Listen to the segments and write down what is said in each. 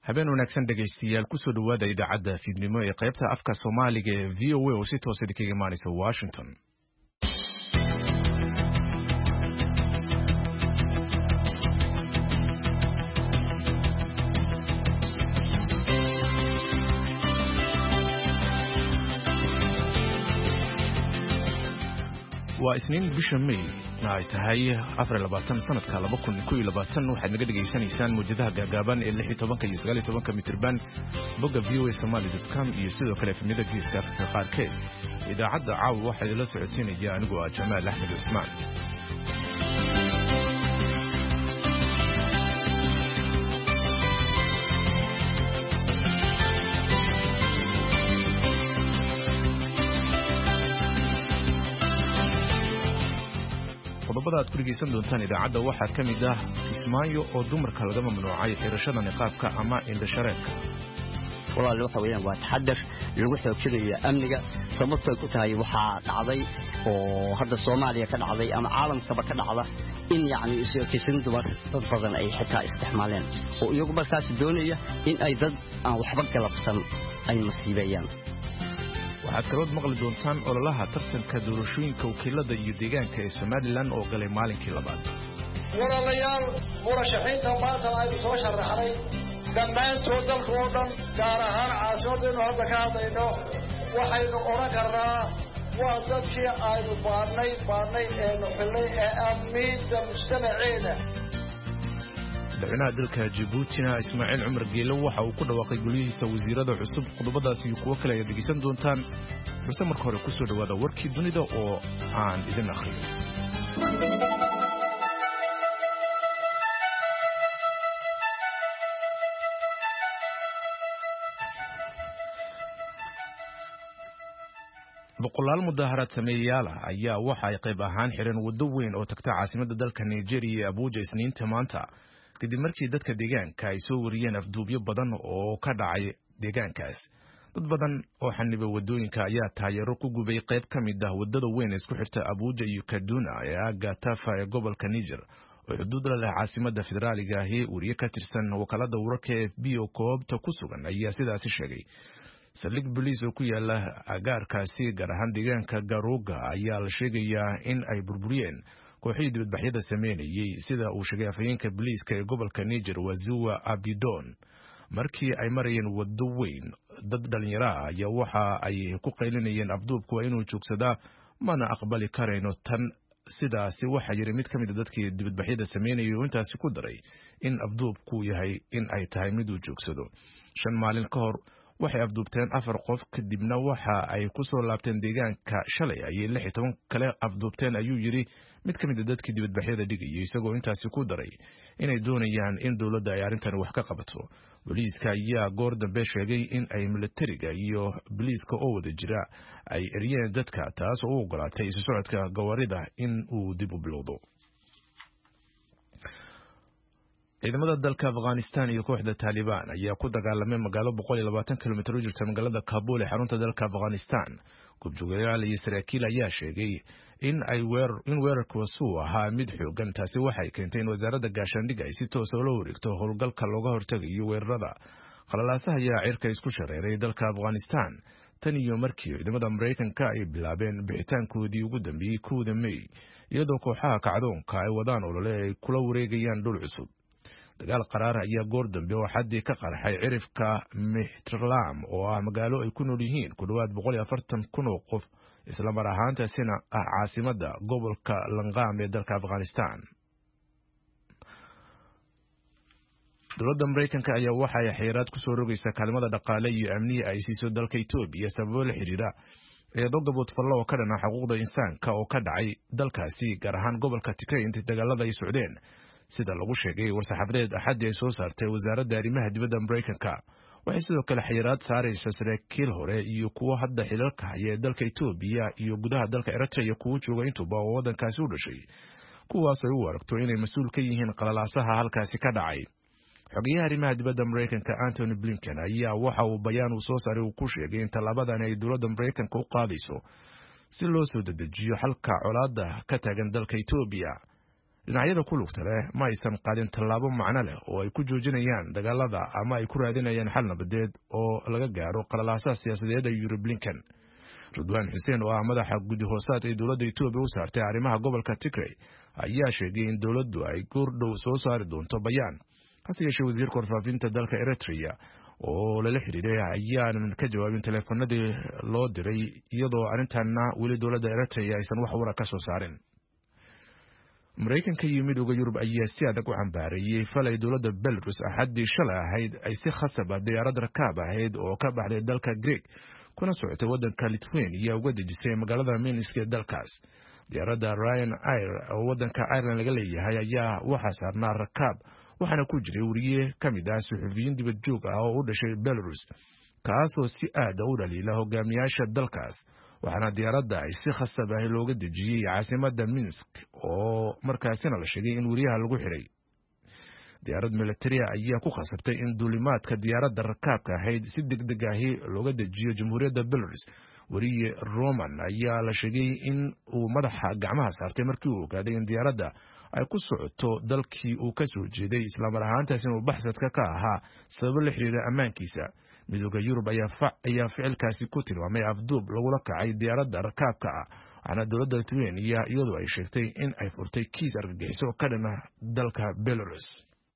habeen wanaagsan dhegaystayaal ku soo dhawaada idaacadda fiidnimo ee qaybta afka Soomaaliga ee VOA oo si toos ah kaga imaanaysa Washington. waa isniin bisha May ay tahay 24 sanadka 2021 waxaad naga dhageysanaysaan muujadaha gaagaaban ee 16 iyo 19 mitirban bogga voasomali.com iyo sidoo kale efemyada geeska Afrika qaarkeed. idaacadda caawa waxaa idinla socodsiinaya anigoo ah Jamaal Axmed Usmaan. qodobada aad ku dhegeysan doontaan idaacadda waxaa ka mid ah Kismaayo oo dumarka laga mamnuucay xirashada niqaabka ama indhashareerka. walaal waxa weeyaan waa taxadar lagu xoojinayo amniga sababtoo ku tahay waxa dhacday oo hadda Soomaaliya ka dhacday ama caalamkaba ka dhacda in yaani isoo dumar dad badan ay xitaa isticmaaleen oo iyagu markaas doonaya in ay dad aan waxba galabsan ay masiibayaan. waxaad kaloo maqli doontaan ololaha tartanka doorashooyinka wakiilada iyo deegaanka ee Somaliland oo galay maalinkii labaad. walaalayaal murashaxiinta maanta ay soo sharaxay dhammaantood dalka oo dhan gaar ahaan caasimadda hadda ka hadlayno waxaynu oran karnaa waa dadkii aynu baarnay ee xulay ee amniga mujtamaceena. madaxweynaha dalka Djibouti Ismaaciil Cumar Geelo waxa uu ku dhawaaqay golihiisa wasiirada cusub. qodobadaas iyo kuwo kale aad dhegeysan doontaan balse marka hore ku soo dhawaada warkii dunida oo aan idin akhriyo. boqolaal mudaharaad sameeyayaal ayaa waxa ay qayb ahaan xiran wado weyn oo tagta caasimadda dalka Nigeria ee Abuja Isniinta maanta kadib markii dadka deegaanka ay soo wariyeen afduubyo badan oo ka dhacay deegaankaas. dad badan oo xanibay wadooyinka ayaa taageero ku gubay qayb ka mid ah wadada weyn ee isku xirta Abuja iyo Kaduna ee aaga Tafa ee gobolka Niger oo xuduud la leh caasimadda federaaliga ah ee wariye ka tirsan wakaalada wararka AFP oo koobta ku sugan ayaa sidaasi sheegay. saldhig booliis oo ku yaala agaarkaasi gaar ahaan deegaanka Garuga ayaa la sheegayaa in ay burburiyeen kooxihii dibadbaxyada sameynayay sida uu sheegay afhayeenka booliiska ee gobolka Niger Waziwa Abidon. markii ay marayeen wado weyn dad dhalinyaro ah ayaa waxa ay ku qaylinayeen afduubku inuu joogsadaa mana aqbali karayno tan. sidaasi waxa yiri mid ka mid ah dadkii dibadbaxyada sameynayay oo intaasi ku daray in afduubku yahay in ay tahay mid uu joogsado. 5 maalin ka hor waxay afduubteen 4 qof kadibna waxa ay ku soo laabteen deegaanka shalay ay 16 kale afduubteen ayuu yiri mid ka mid ah dadkii dibadbaxyada dhigayay isagoo intaasi ku daray inay doonayaan in dawladda ay arrintan wax ka qabato. booliiska ayaa goor dambe sheegay in ay militariga iyo booliiska oo wada jira ay eriyeen dadka taas oo u ogolaatay isu socodka gawaarida in uu dib u bilowdo. ciidamada dalka Afghanistan iyo kooxda Taliban ayaa ku dagaalamay magaalo 120 kilomitir u jirta magaalada Kabul ee xarunta dalka Afghanistan. gubjoogayaal iyo saraakiil ayaa sheegay in weerarku uu ahaa mid xoogan. taasi waxay keentay in wasaaradda gaashaandhigga ay si toos ah loo wareegto howlgalka looga hortagayo weerarada. qalalaasaha ayaa cirka isku shareeray dalka Afghanistan tan iyo markii ciidamada Mareykanka ay bilaabeen bixitaankoodii ugu dambeeyay 2 May iyadoo kooxaha kacdoonka ay wadaan olole ay kula wareegayaan dhul cusub. dagaal qaraar ayaa goor dambe oo xaddi ka qarxay cirifka Mehtrlam oo ah magaalo ay ku nool yihiin ku dhawaad 140,000 oo qof isla mar ahaantaasina ah caasimadda gobolka Langam ee dalka Afghanistan. dowladda Mareykanka ayaa waxa ay xayiraad ku soo rogaysaa kaalmada dhaqaale iyo amniga ay siiso dalka Itoobiya sababo la xiriira eedo gabood fallo oo ka dhana xuquuqda insaanka oo ka dhacay dalkaasi gaar ahaan gobolka Tigray intii dagaalada ay socdeen. sida lagu sheegay war-saxaafadeed axadii ay soo saartay wasaaradda arrimaha dibadda Mareykanka. waxay sidoo kale xayiraad saaraysaa saraakiil hore iyo kuwa hadda xilalka haya ee dalka Itoobiya iyo gudaha dalka Eritrea kuwa jooga intuba oo wadankaasi u dhashay kuwaas ay u aragto inay mas'uul ka yihiin qalalaasaha halkaasi ka dhacay. xogayaha arrimaha dibadda Mareykanka Anthony Blinken ayaa waxa uu bayaan u soo saaray uu ku sheegay in talaabadan ay dowladda Mareykanka u qaadayso si loo soo dedejiyo xalka colaadda ka taagan dalka Itoobiya. dhinacyada ku lugta leh ma aysan qaadin tallaabo macno leh oo ay ku joojinayaan dagaalada ama ay ku raadinayaan xal nabadeed oo laga gaaro qalalaasaha siyaasadeed ee Yuri Blinken. Ridwaan Xuseen oo ah madaxa guddi hoosaad ee dowladda Itoobiya u saartay arrimaha gobolka Tigray ayaa sheegay in dowladdu ay goordhow soo saari doonto bayaan. hase yeeshee wasiirka warfaafinta dalka Eritrea oo lala xiriiray ayaanan ka jawaabin teleefanadii loo diray iyadoo arrintanna weli dowladda Eritrea aysan wax wara ka soo saarin. Mareykanka iyo midowga Yurub ayaa si adag u cambaareeyay falay dowladda Belarus axaddii shalay ahayd ay si khasab ah diyaarad rakaab ahayd oo ka baxday dalka Greek kuna socotay waddanka Lithuania uga dejisay magaalada Minsk ee dalkaas. diyaaradda Ryanair oo waddanka Ireland laga leeyahay ayaa waxaa saarnaa rakaab waxaana ku jiray wariye ka mid ah suxufiyiin dibad joog ah oo u dhashay Belarus kaasoo si aad u dhaliila hogaamiyaasha dalkaas. waxaana diyaaradda ay si khasab ah looga dejiyay caasimadda Minsk oo markaasina la sheegay in wariyaha lagu xiray. diyaarad military ayaa ku khasabtay in duulimaadka diyaaradda rakaabka ahayd si degdeg ah looga dejiyo Jamhuuriyadda Belarus. wariye Roman ayaa la sheegay in uu madaxa gacmaha saartay markii uu ogaaday in diyaaradda ay ku socoto dalkii uu ka soo jeeday isla mar ahaantaasina uu baxsadka ka ahaa sabab la xiriira ammaankiisa. midowga Yurub ayaa ficilkaasi ku tilmaamay afduub lagula kacay diyaaradda rakaabka ah. waxaana dowladda Lithuania iyadoo ay sheegtay in ay furtay kiis argagixiso ka dhan ah dalka Belarus.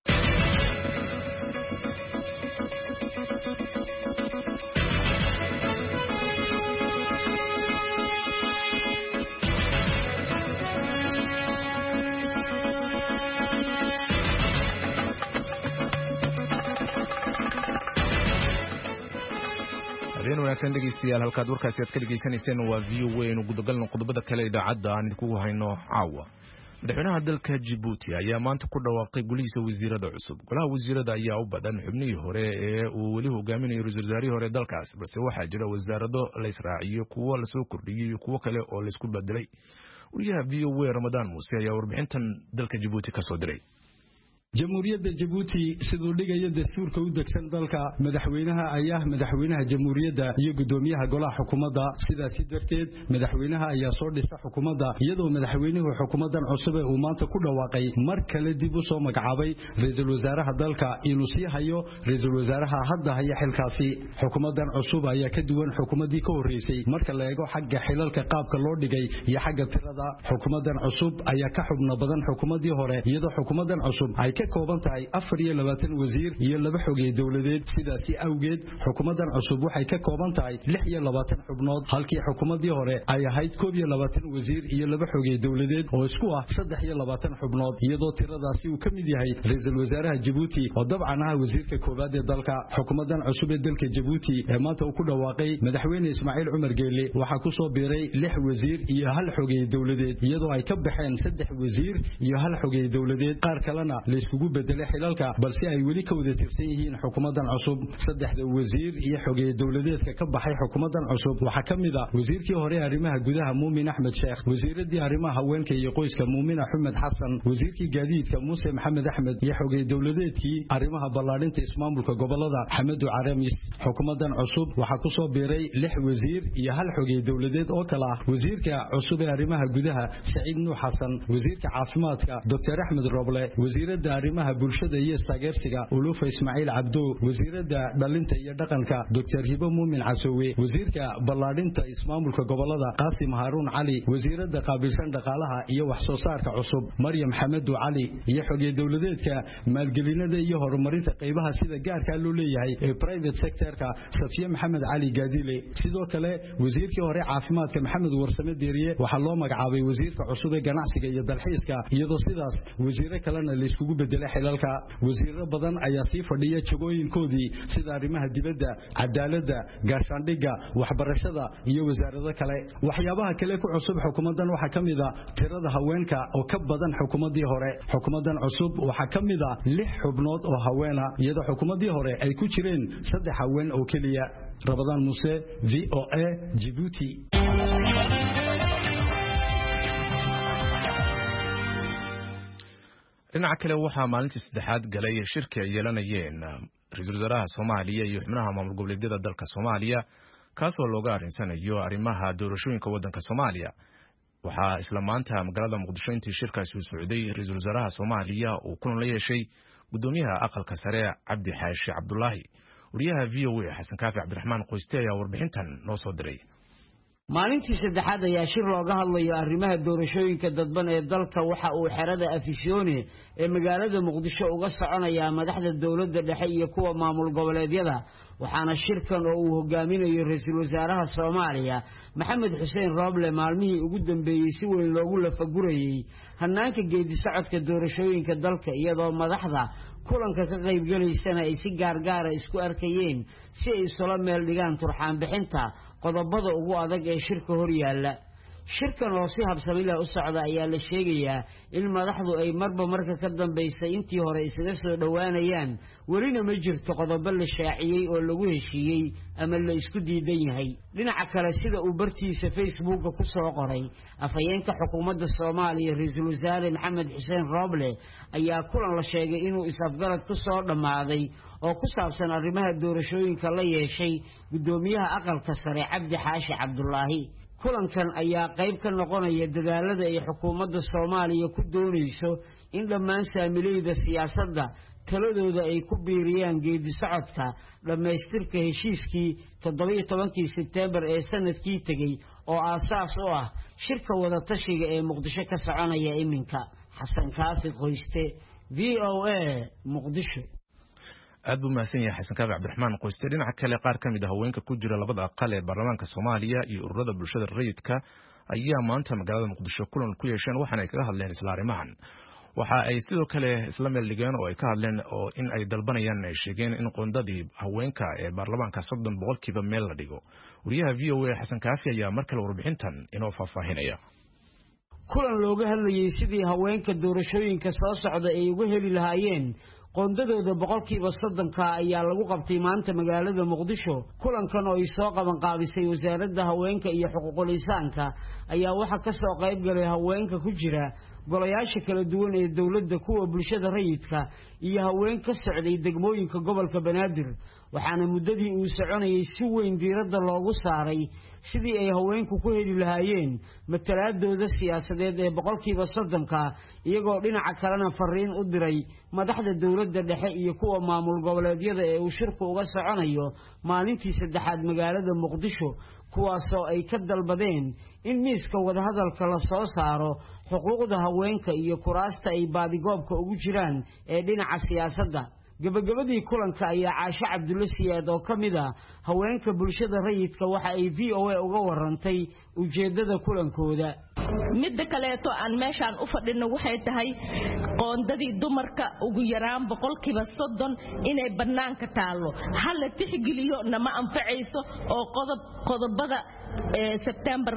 wanaagsan dhegeystayaal halkaad warkaasi aad ka dhageysanayseen waa VOA inuu gudagalno qodobada kale idaacadda aan idinku hayno caawa. madaxweynaha dalka Djibouti ayaa maanta ku dhawaaqay golihiisa wasiirada cusub. golaha wasiirada ayaa u badan xubnihii hore ee uu weli hogaaminayo ra'iisul wasaarihii hore dalkaas, balse waxaa jira wasaarado la israaciyo, kuwo la soo kordhiyay iyo kuwo kale oo la isku bedelay. wariyaha VOA Ramadaan Muuse ayaa warbixintan dalka Djibouti ka soo diray. jamhuuriyadda Djibouti sidoo dhigaya dastuurka u degsan dalka madaxweynaha ayaa madaxweynaha jamhuuriyadda iyo gudoomiyaha golaha xukuumadda. sidaas darteed madaxweynaha ayaa soo dhisa xukuumadda iyadoo madaxweynuhu xukuumaddan cusub uu maanta ku dhawaaqay mar kale dib u soo magacaabay ra'iisul wasaaraha dalka inuu sii hayo ra'iisul wasaaraha hadda haya xilkaasi. xukuumaddan cusub ayaa ka duwan xukuumaddii ka horeysay marka la eego xagga xilalka qaabka loo dhigay iyo xagga tirada. xukuumaddan cusub ayaa ka xubno badan xukuumaddii hore iyadoo xukuumaddan cusub ay ka kooban tahay 24 wasiir iyo 2 xogey dawladeed. sidaasi awgeed xukuumaddan cusub waxay ka kooban tahay 26 xubnood halkii xukuumaddii hore ay ahayd 22 wasiir iyo 2 xogey dawladeed oo isku ah 23 xubnood iyadoo tiradaasi uu ka mid yahay ra'iisul wasaaraha Djibouti oo dabcan ah wasiirka koobaad ee dalka. xukuumaddan cusub ee dalka Djibouti ee maanta uu ku dhawaaqay madaxweyne Ismaaciil Cumar Geele waxa ku soo biiray 6 wasiir iyo 1 xogey dawladeed iyadoo ay ka baxeen 3 wasiir iyo 1 xogey dawladeed qaar kalena ugu bedelay xilalka balse ay weli ka wada tirsan yihiin xukuumaddan cusub. 3 wasiir iyo xogey dawladeedka ka baxay xukuumaddan cusub waxa kamid ah wasiirkii hore arrimaha gudaha Muumin Axmed Sheekh, wasiiradii arrimaha haweenka iyo qoyska Muumin Axmed Xasan, wasiirkii gaadiidka Muuse Maxamed Axmed iyo xogey dawladeedkii arrimaha ballaarinta ismaamulka gobolada Xamadu Caramis. xukuumaddan cusub waxa ku soo biiray 6 wasiir iyo 1 xogey dawladeed oo kala ah wasiirka cusub ee arrimaha gudaha Saciid Nuux Xasan, wasiirka caafimaadka Dr. Axmed Roble, wasiirada arrimaha bulshada iyo taageersiga Ulufa Ismaaciil Cabdo, wasiirada dhalinta iyo dhaqanka Dr. Hibo Muumin Casowe, wasiirka ballaarinta ismaamulka gobolada Qaasim Haruun Cali, wasiirada qaabilsan dhaqaalaha iyo wax soo saarka cusub Maryam Xamadu Cali iyo xogey dawladeedka maalgelinada iyo horumarinta qaybaha sida gaarka loo leeyahay ee private sector-ka Safiya Maxamed Cali Gaadile. sidoo kale wasiirkii hore caafimaadka Maxamed Warsame Deeriye waxa loo magacaabay wasiirka cusub ee ganacsiga iyo dalxiiska iyadoo sidaas wasiiro kalena la iskugu bedelay xilalka. wasiiro badan ayaa sii fadhiya jagooyinkoodii sida arrimaha dibadda, cadaaladda, gaashaandhigga, waxbarashada iyo wasaarado kale. waxyaabaha kale ku cusub xukuumaddan waxa kamid ah tirada haweenka oo ka badan xukuumaddii hore. xukuumaddan cusub waxa kamid ah 6 xubnood oo haweena iyadoo xukuumaddii hore ay ku jireen 3 haween oo kaliya. Ramadaan Muuse, VOA, Djibouti. dhinaca kale waxaa maalintii saddexaad galay shirki ay yeelanayeen ra'iisul wasaaraha Soomaaliya iyo xubnaha maamul goboleedyada dalka Soomaaliya kaasoo looga arinsanayo arrimaha doorashooyinka waddanka Soomaaliya. waxaa isla maanta magaalada muqdisho intii shirkaasi u socday ra'iisul wasaaraha Soomaaliya uu kulan la yeeshay gudoomiyaha aqalka sare Cabdi Xaashi Cabdullaahi wariyaha VOA Xasan Kaafi Cabdiraxmaan Qoyste ayaa warbixintan noo soo diray maalintii saddexaad ayaa shir looga hadlayo arrimaha doorashooyinka dadban ee dalka waxa uu xerada Afisyoone ee magaalada Muqdisho uga soconaya madaxda dawladda dhexe iyo kuwa maamul goboleedyada waxaana shirkan oo uu hogaaminayo ra'iisul wasaaraha Soomaaliya Maxamed Xuseen Roble maalmihii ugu dambeeyay si weyn loogu lafagurayay hanaanka geedi socodka doorashooyinka dalka iyadoo madaxda kulanka ka qayb galaysana ay si gaar isku arkayeen si ay soo meel dhigaan turxaan bixinta qodobada ugu adag ee shirka hor yaala shirkan oo si habsami leh u socda ayaa la sheegayaa in madaxdu ay marba marka ka dambeysay intii hore isaga soo dhawaanayaan welina ma jirto qodobo la shaaciyay oo lagu heshiiyay ama la isku diidan yahay dhinaca kale sida uu bartiisa Facebook ku soo qoray afhayeenka xukuumadda Soomaaliya ra'iisul wasaare Maxamed Xuseen Roble ayaa kulan la sheegay inuu isafgarad ku soo dhamaaday oo ku saabsan arrimaha doorashooyinka la yeeshay gudoomiyaha aqalka sare Cabdi Xaashi Cabdullaahi kulankan ayaa qayb ka noqonaya dadaalada ay xukuumadda Soomaaliya ku doonayso in dhammaan saamilayda siyaasadda taladooda ay ku biiriyaan geedi socodka dhamaystirka heshiiskii 17 September ee sanadkii tagay oo aasaas u ah shirka wada tashiga ee Muqdisho ka soconaya iminka Xasan Kaafi Qoyste VOA Muqdisho aad buu mahadsan yahay Xasan Kaafi Cabdiraxmaan Qoyste dhinaca kale qaar ka mid ah haweenka ku jira labada aqal ee baarlamaanka Soomaaliya iyo ururada bulshada rayidka ayaa maanta magaalada Muqdisho kulan ku yeesheen waxaana ay kaga hadleen isla arrimahan waxa ay sidoo kale isla meel dhigeen oo ay ka hadleen oo in ay dalbanayaan ay sheegeen in qoondadii haweenka ee baarlamaanka 30% meel la dhigo wariyaha VOA Xasan Kaafi ayaa markale warbixintan inoo faahfaahinaya kulan looga hadlayay sidii haweenka doorashooyinka soo socda ay uga heli lahaayeen qoondadooda 30% ayaa lagu qabtay maanta magaalada Muqdisho kulankan oo ay soo qaban qaabisay wasaaradda haweenka iyo xuquuqul insaanka ayaa waxa ka soo qayb galay haweenka ku jira golayaasha kala duwan ee dawladda kuwa bulshada rayidka iyo haween ka socday degmooyinka gobolka Banaadir waxaana muddadii uu soconayay si weyn diiradda loogu saaray sidii ay haweenku ku heli lahaayeen matalaadooda siyaasadeed ee 30% iyagoo dhinaca kalena fariin u diray madaxda dawladda dhexe iyo kuwa maamul goboleedyada ee uu shirku uga soconayo maalintii saddexaad magaalada Muqdisho kuwaasoo ay ka dalbadeen in miiska wada hadalka la soo saaro xuquuqda haweenka iyo kuraasta ay baadigoobka ugu jiraan ee dhinaca siyaasadda gabagabadii kulanka ayaa Caasha Cabdulle Siyaad oo kamid ah haweenka bulshada rayidka waxa ay VOA uga warantay ujeedada kulankooda midda kaleeto aan meeshaan u fadhino waxay tahay qoondadii dumarka ugu yaraan 30% inay banaanka taalo hal la tixgeliyo nama anfacayso oo qodobada September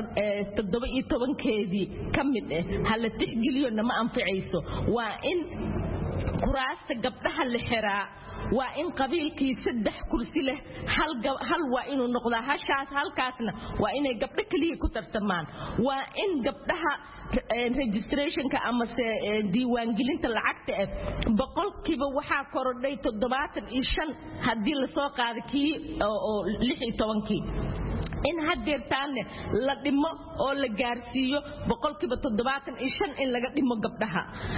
17keedii kamid ah hal la tixgeliyo nama anfacayso waa in kuraasta gabdhaha la xiraa waa in qabiilkii 3 kursi leh hal waa inuu noqdaa halkaasna waa inay gabdho kaliya ku tartamaan waa in gabdhaha registrationka ama diiwaangelinta lacagta boqolkiiba waxa korodhay 75 hadii la soo qaado kii oo 16 in hadeertaan la dhimo oo la gaarsiiyo boqolkiiba 75 in laga dhimo gabdhaha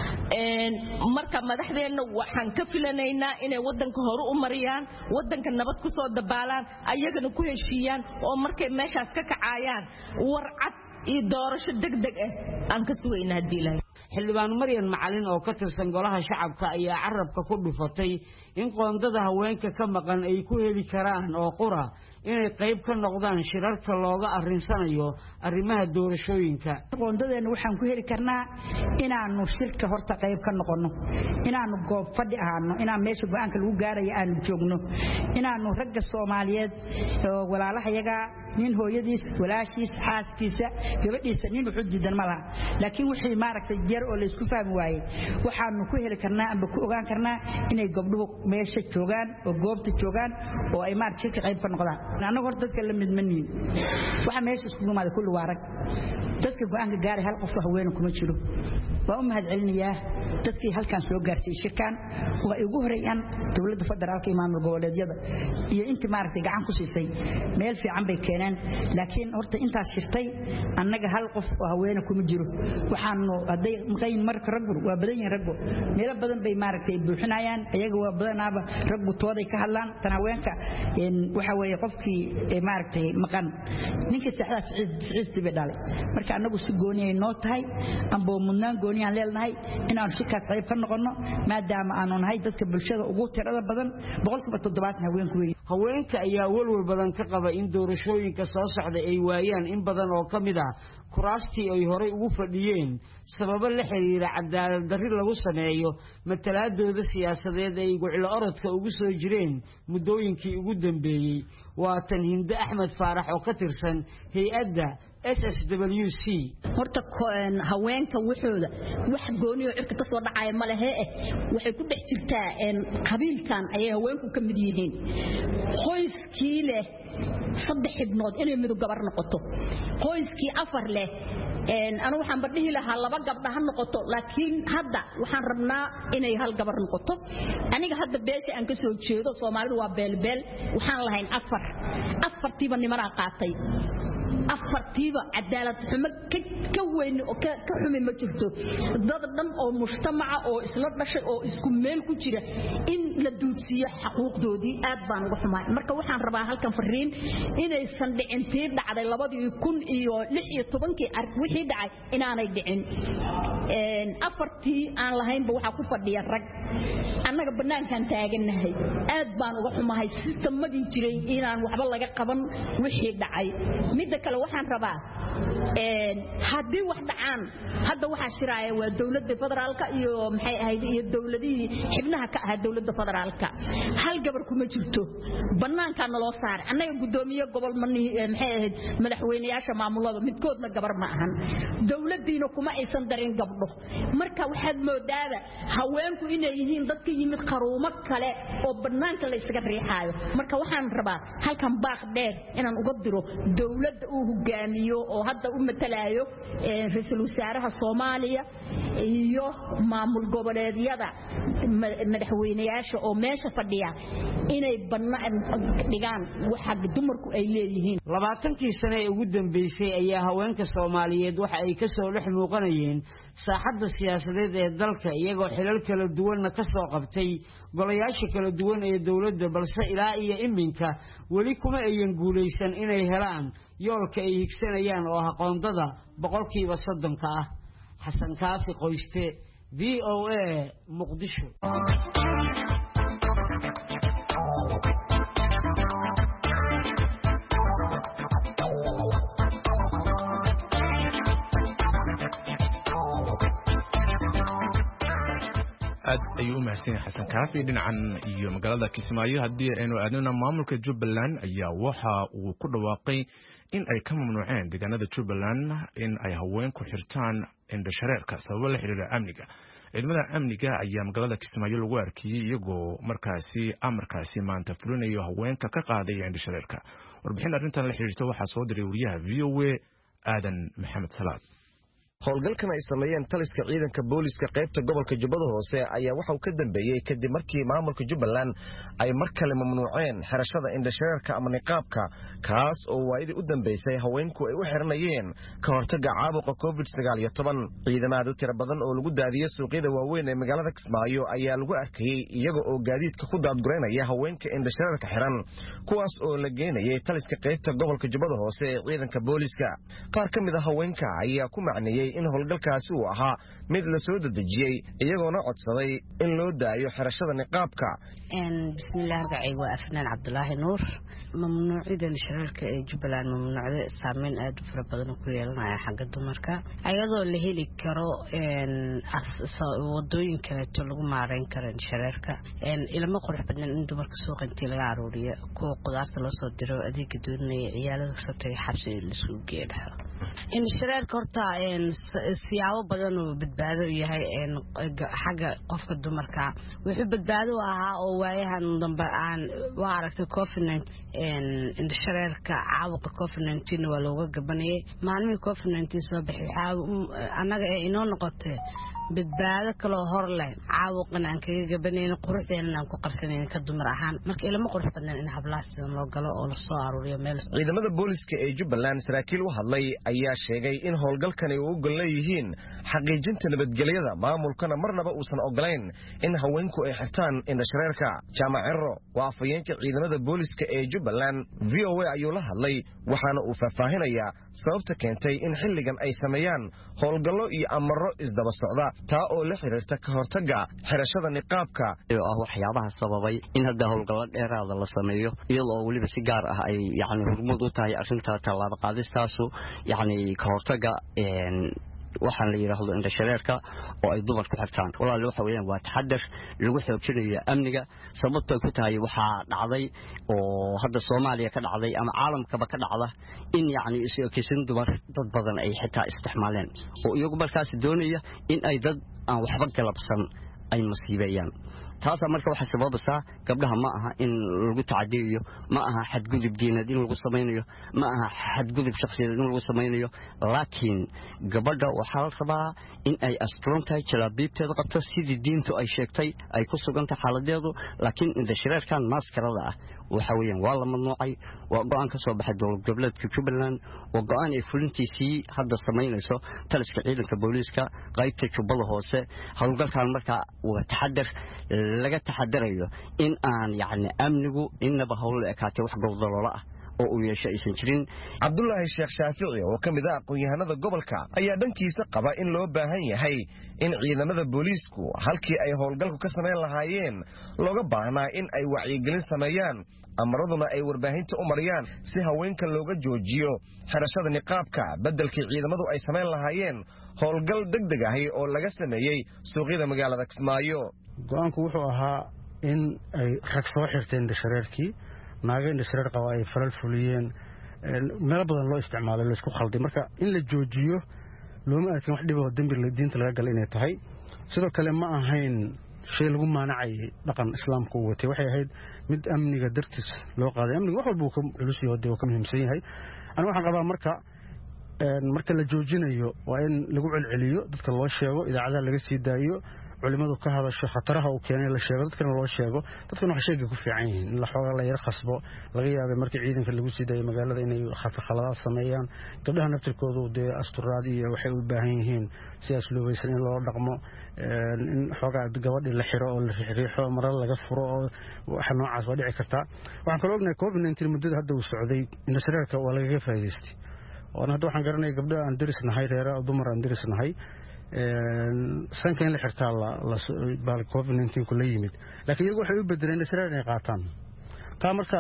marka madaxdeena waxaan ka filanaynaa inay wadanka hore u mariyaan wadanka nabad ku soo dabaalaan ayagana ku heshiiyaan oo markay meeshaas ka kacayaan warcad iyo doorasho degdeg ah aan ka sugaynaa hadii ilaahay xildhibaan Maryan Macalin oo ka tirsan golaha shacabka ayaa carabka ku dhufatay in qoondada haweenka ka maqan ay ku heli karaan oo qura inay qayb ka noqdaan shirarka looga arinsanayo arrimaha doorashooyinka qoondadeena waxaan ku heli karnaa inaanu shirka horta qayb ka noqono inaanu goob fadhi ahaano inaan meesha go'aanka lagu gaarayo aanu joogno inaanu ragga Soomaaliyeed oo walaalahayaga nin hooyadiis walaashiis xaaskiisa gabadhiisa nin wuxuu diidan malaha laakiin wixii maaragtay jeer oo la isku fahmi waayay waxaanu ku heli karnaa amba ku ogaan karnaa inay gabdhuhu meesha joogaan oo goobta joogaan oo ay maaragtay shirka qayb ka noqdaan anagu horta dadka la midmanin waxa meesha isku yimaada kullu waarag dadka go'aanka gaaray hal qof haween kuma jiro waa u mahadcelinayaa dadkii halkan soo gaarsiiyay shirkan oo ay ugu horeeyaan dawladda federaalka iyo maamul goboleedyada iyo intii maaragtay gacan ku siisay meel fiican bay keeneen laakiin horta intaas shirtay annaga hal qof oo haween kuma jiro waxaanu haday maqayn marka rag waa badan yihiin rag meel badan bay maaragtay buuxinayaan ayaga waa badanaaba rag tooday ka hadlaan tan haweenka waxa weeye qofkii maaragtay maqan ninka saxdaas ciid dhalay marka annagu si gooni noo tahay ambo mudnaan gooni aan leelnahay inaan shirkaas qayb ka noqono maadaama aanu nahay dadka bulshada ugu tirada badan 70% haweenku weyn haweenka ayaa walwal badan ka qaba in doorashooyinka soo socda ay waayaan in badan oo kamid ah kuraastii ay hore ugu fadhiyeen sababo la xiriira cadaalad darri lagu sameeyo matalaadooda siyaasadeed ay goclo orodka ugu soo jireen muddooyinkii ugu dambeeyay waa tan Hinde Axmed Faarax oo ka tirsan hay'adda SSWC horta haweenka waxooda wax gooni oo cirka ka soo dhacay ma lahe waxay ku dhex jirtaa qabiilkan ay haweenku ka mid yihiin qoyskii leh 3 xibnood inay mid gabar noqoto qoyskii 4 leh أنا وحن بديه لها لبا قبل هالنقطة لكن هذا وحن ربنا إنه هالقبر نقطة أنا هذا بيش أنك سويت شيء ده صومالي وبال وحن لهين أفر تيبا نمرة قاطي أفر تيبا عدالة حمد كوين كحمي ما شفته ضد الدم أو مجتمع أو إسلام بشر أو إسكمل كتير إن لدوسية حقوق دودي أبان وحماي مركب وحن ربنا هالكم فرين إن السند إنتير على لبا يكون لحية طبنك dhacay inaanay dhicin afartii aan lahayn ba waxa ku fadhiya rag annaga banaankan taaganahay aad baan uga xumahay sisteemadii jiray inaan waxba laga qaban wixii dhacay mid kale waxaan rabaa haddii wax dhacaan hadda waxa shiraaya waa dawladda federaalka iyo maxay ahayd iyo dawladii xibnaha ka ah dawladda federaalka hal gabar kuma jirto banaankan loo saaray annaga gudoomiye gobol maxay ahayd madaxweynayaasha maamulada midkoodna gabar ma ahan dawladdiina kuma aysan darin gabdho marka waxaad moodaada haweenku inay yihiin dadka yimid qaruumo kale oo banaanka la isaga riixaayo marka waxaan rabaa halkan baaq dheer inaan uga diro dawladda uu hogaamiyo oo hadda u matalaayo ra'iisul wasaaraha Soomaaliya iyo maamul goboleedyada madaxweynayaasha oo meesha fadhiya inay banaan dhigaan waxa dumarku ay leeyihiin 20 sano ee ugu dambeysay ayaa haweenka Soomaaliyeed waxa ay ka soo dhex muuqanayeen saaxadda siyaasadeed ee dalka iyagoo xilal kala duwan ka soo qabtay golayaasha kala duwan ee dawladda balse ilaa iyo iminka wali kuma ayaan guuleysan inay helaan yoolka ay higsanayaan oo aqoondada 30% ah Xasan Kaafi Qoyste VOA Muqdisho aad ayuu u mahadsan Xasan Kaafi dhinacan iyo magaalada Kismaayo hadii aynu aadnana maamulka Jubbaland ayaa waxa uu ku dhawaaqay in ay ka mamnuuceen deegaanada Jubbaland in ay haweenku xirtaan indhashareerka sabab la xiriira amniga ciidamada amniga ayaa magaalada Kismaayo lagu arkiyay iyagoo amarkaasi maanta fulinayo haweenka ka qaaday indhashareerka warbixin arrintan la xiriirto waxa soo diray wariyaha VOA Aadan Maxamed Salaad howlgalkan ay sameeyeen taliska ciidanka booliska qaybta gobolka Jubbada Hoose ayaa waxa uu ka dambeeyay kadib markii maamulka Jubbaland ay mar kale mamnuuceen xirashada indhashareerka ama niqaabka kaas oo waayadii u dambeysay haweenku ay u xiranayeen ka hortagga caabuqa COVID-19 ciidamada tiro badan oo lagu daadiyay suuqyada waaweyn ee magaalada Kismaayo ayaa lagu arkayay iyaga oo gaadiidka ku daadgureynaya haweenka indhashareerka xiran kuwaas oo la geenayay taliska qaybta gobolka Jubbada Hoose ee ciidanka booliska qaar kamid ah haweenka ayaa ku macneeyay in howlgalkaasi uu ahaa mid la soo dadajiyay iyagoona codsaday in loo daayo xirashada niqaabka bismillaah magacaygu waa Afnaan Cabdulaahi Nuur mamnuucida indhashareerka ee Jubbaland mamnuucda saameyn aad u fara badan ku yeelanaya xagga dumarka ayadoo la heli karo wadooyin kale oo lagu maareyn karo indhashareerka ilmo qurux badan in dumarka suuqa intii laga aruuriyo kuwa qudaarta loo soo diro adeega doonaya ciyaalada soo tagay xabsi la isku geeyo indhashareerka horta siyaabo badan oo badbaado u yahay xagga qofka dumarka wuxuu badbaado u ahaa oo waayahan dambe aan waa aragtay COVID-19 indhashareerka caabuqa COVID-19 waa looga gabanayay maalmihii COVID-19 soo baxay annaga ee inoo noqotay badbaado kaloo hor leh caabuqan aan kaga gabanayno quruxdeena aan ku qarsanayno ka dumar ahaan marka ilmo qurux badan in hablaastan loo galo oo la soo aruuriyo meel ciidamada booliska ee Jubbaland saraakiil u hadlay ayaa sheegay in howlgalkani uu gol leeyihiin xaqiijinta nabadgelyada maamulkana marnaba uusan ogolayn in haweenku ay xirtaan indhashareerka jaamaciro waa afayeenka ciidamada booliska ee Jubbaland VOA ayuu la hadlay waxaana uu faahfaahinayaa sababta keentay in xilligan ay sameeyaan howlgallo iyo amaro isdaba socda taa oo la xiriirta ka hortagga xirashada niqaabka waxyaabaha sababay in hadda howlgallo dheeraada la sameeyo iyadoo waliba si gaar ah ay hormuud u tahay arrinta tallaabo qaadistaasu ka hortagga waxaan la yiraahdo indhashareerka oo ay dumar ku xirtaan walaal waxa weeyaan waa taxadar lagu xoojinayo amniga sababtoo ku tahay waxa dhacday oo hadda Soomaaliya ka dhacday ama caalamkaba ka dhacda in isoo dumar dad badan ay xitaa isticmaaleen oo iyagu markaas doonaya in ay dad aan waxba galabsan ay masiibayaan taas marka waxa sababaysaa gabdhaha ma aha in lagu tacadiyo ma aha xadgudub diineed in lagu sameeyo ma aha xadgudub shakhsiyeed in lagu sameeyo laakiin gabadha waxa la rabaa in ay astroontahay jalaabteeda qabto sidii diintu ay sheegtay ay ku sugantay xaaladeedu laakiin indhashareerkan maskarada ah waxa weeyaan waa la mamnuucay waa go'aan ka soo baxay dowlad goboleedka Jubbaland waa go'aan ay fulintiisii hadda sameynayso taliska ciidanka booliska qaybta Jubbada hoose howlgalkan marka waa taxadar laga taxadarayo in aan amnigu inaba howl ekaatay wax gowdalola ah oo uu yeeshay aysan jirin Cabdullaahi Sheekh Shaafici oo kamid ah aqoon-yahanada gobolka ayaa dhankiisa qaba in loo baahan yahay in ciidamada booliisku halkii ay howlgalku ka sameyn lahaayeen looga baahnaa in ay wacyigelin sameeyaan amaraduna ay warbaahinta u mariyaan si haweenka looga joojiyo xirashada niqaabka beddelkii ciidamadu ay sameyn lahaayeen howlgal degdeg ah oo laga sameeyay suuqyada magaalada Kismaayo go'aanku wuxuu ahaa in ay rag soo xirteen indhashareerkii naaga indhashareer qaba ay falal fuliyeen meel badan loo isticmaalay la isku khalday marka in la joojiyo looma arkin wax dhib oo dambi diinta laga galay inay tahay sidoo kale ma ahayn shay lagu maanacay dhaqan islaamku uu watay waxay ahayd mid amniga dartiis loo qaaday amniga wax walba uu ka culus yahay oo ka muhiimsan yahay aniga waxaan qabaa marka la joojinayo waa in lagu celceliyo dadka loo sheego idaacadaha laga sii daayo culimadu ka hadasho khataraha uu keenay la sheego dadkana loo sheego dadkana wax sheegay ku fiican yihiin in la xooga la yar khasbo laga yaabay markii ciidanka lagu sii daayay magaalada inay khaladaad sameeyaan gabdhaha naftirkoodu asturaad iyo waxay u baahan yihiin sidaas loo weysan in loo dhaqmo in xooga gabadhi la xiro oo la riixo marar laga furo oo waxa noocaas waa dhici kartaa waxaan kaloo ognahay COVID-19 muddada hadda uu socday indhashareerka waa lagaga faa'iidaystay oo hadda waxaan garanay gabdho aan dirisnahay reera dumar aan dirisnahay sanka in la xirtaa la COVID-19 ku la yimid laakiin iyagu waxay u bedeleen indhashareer inay qaataan taa marka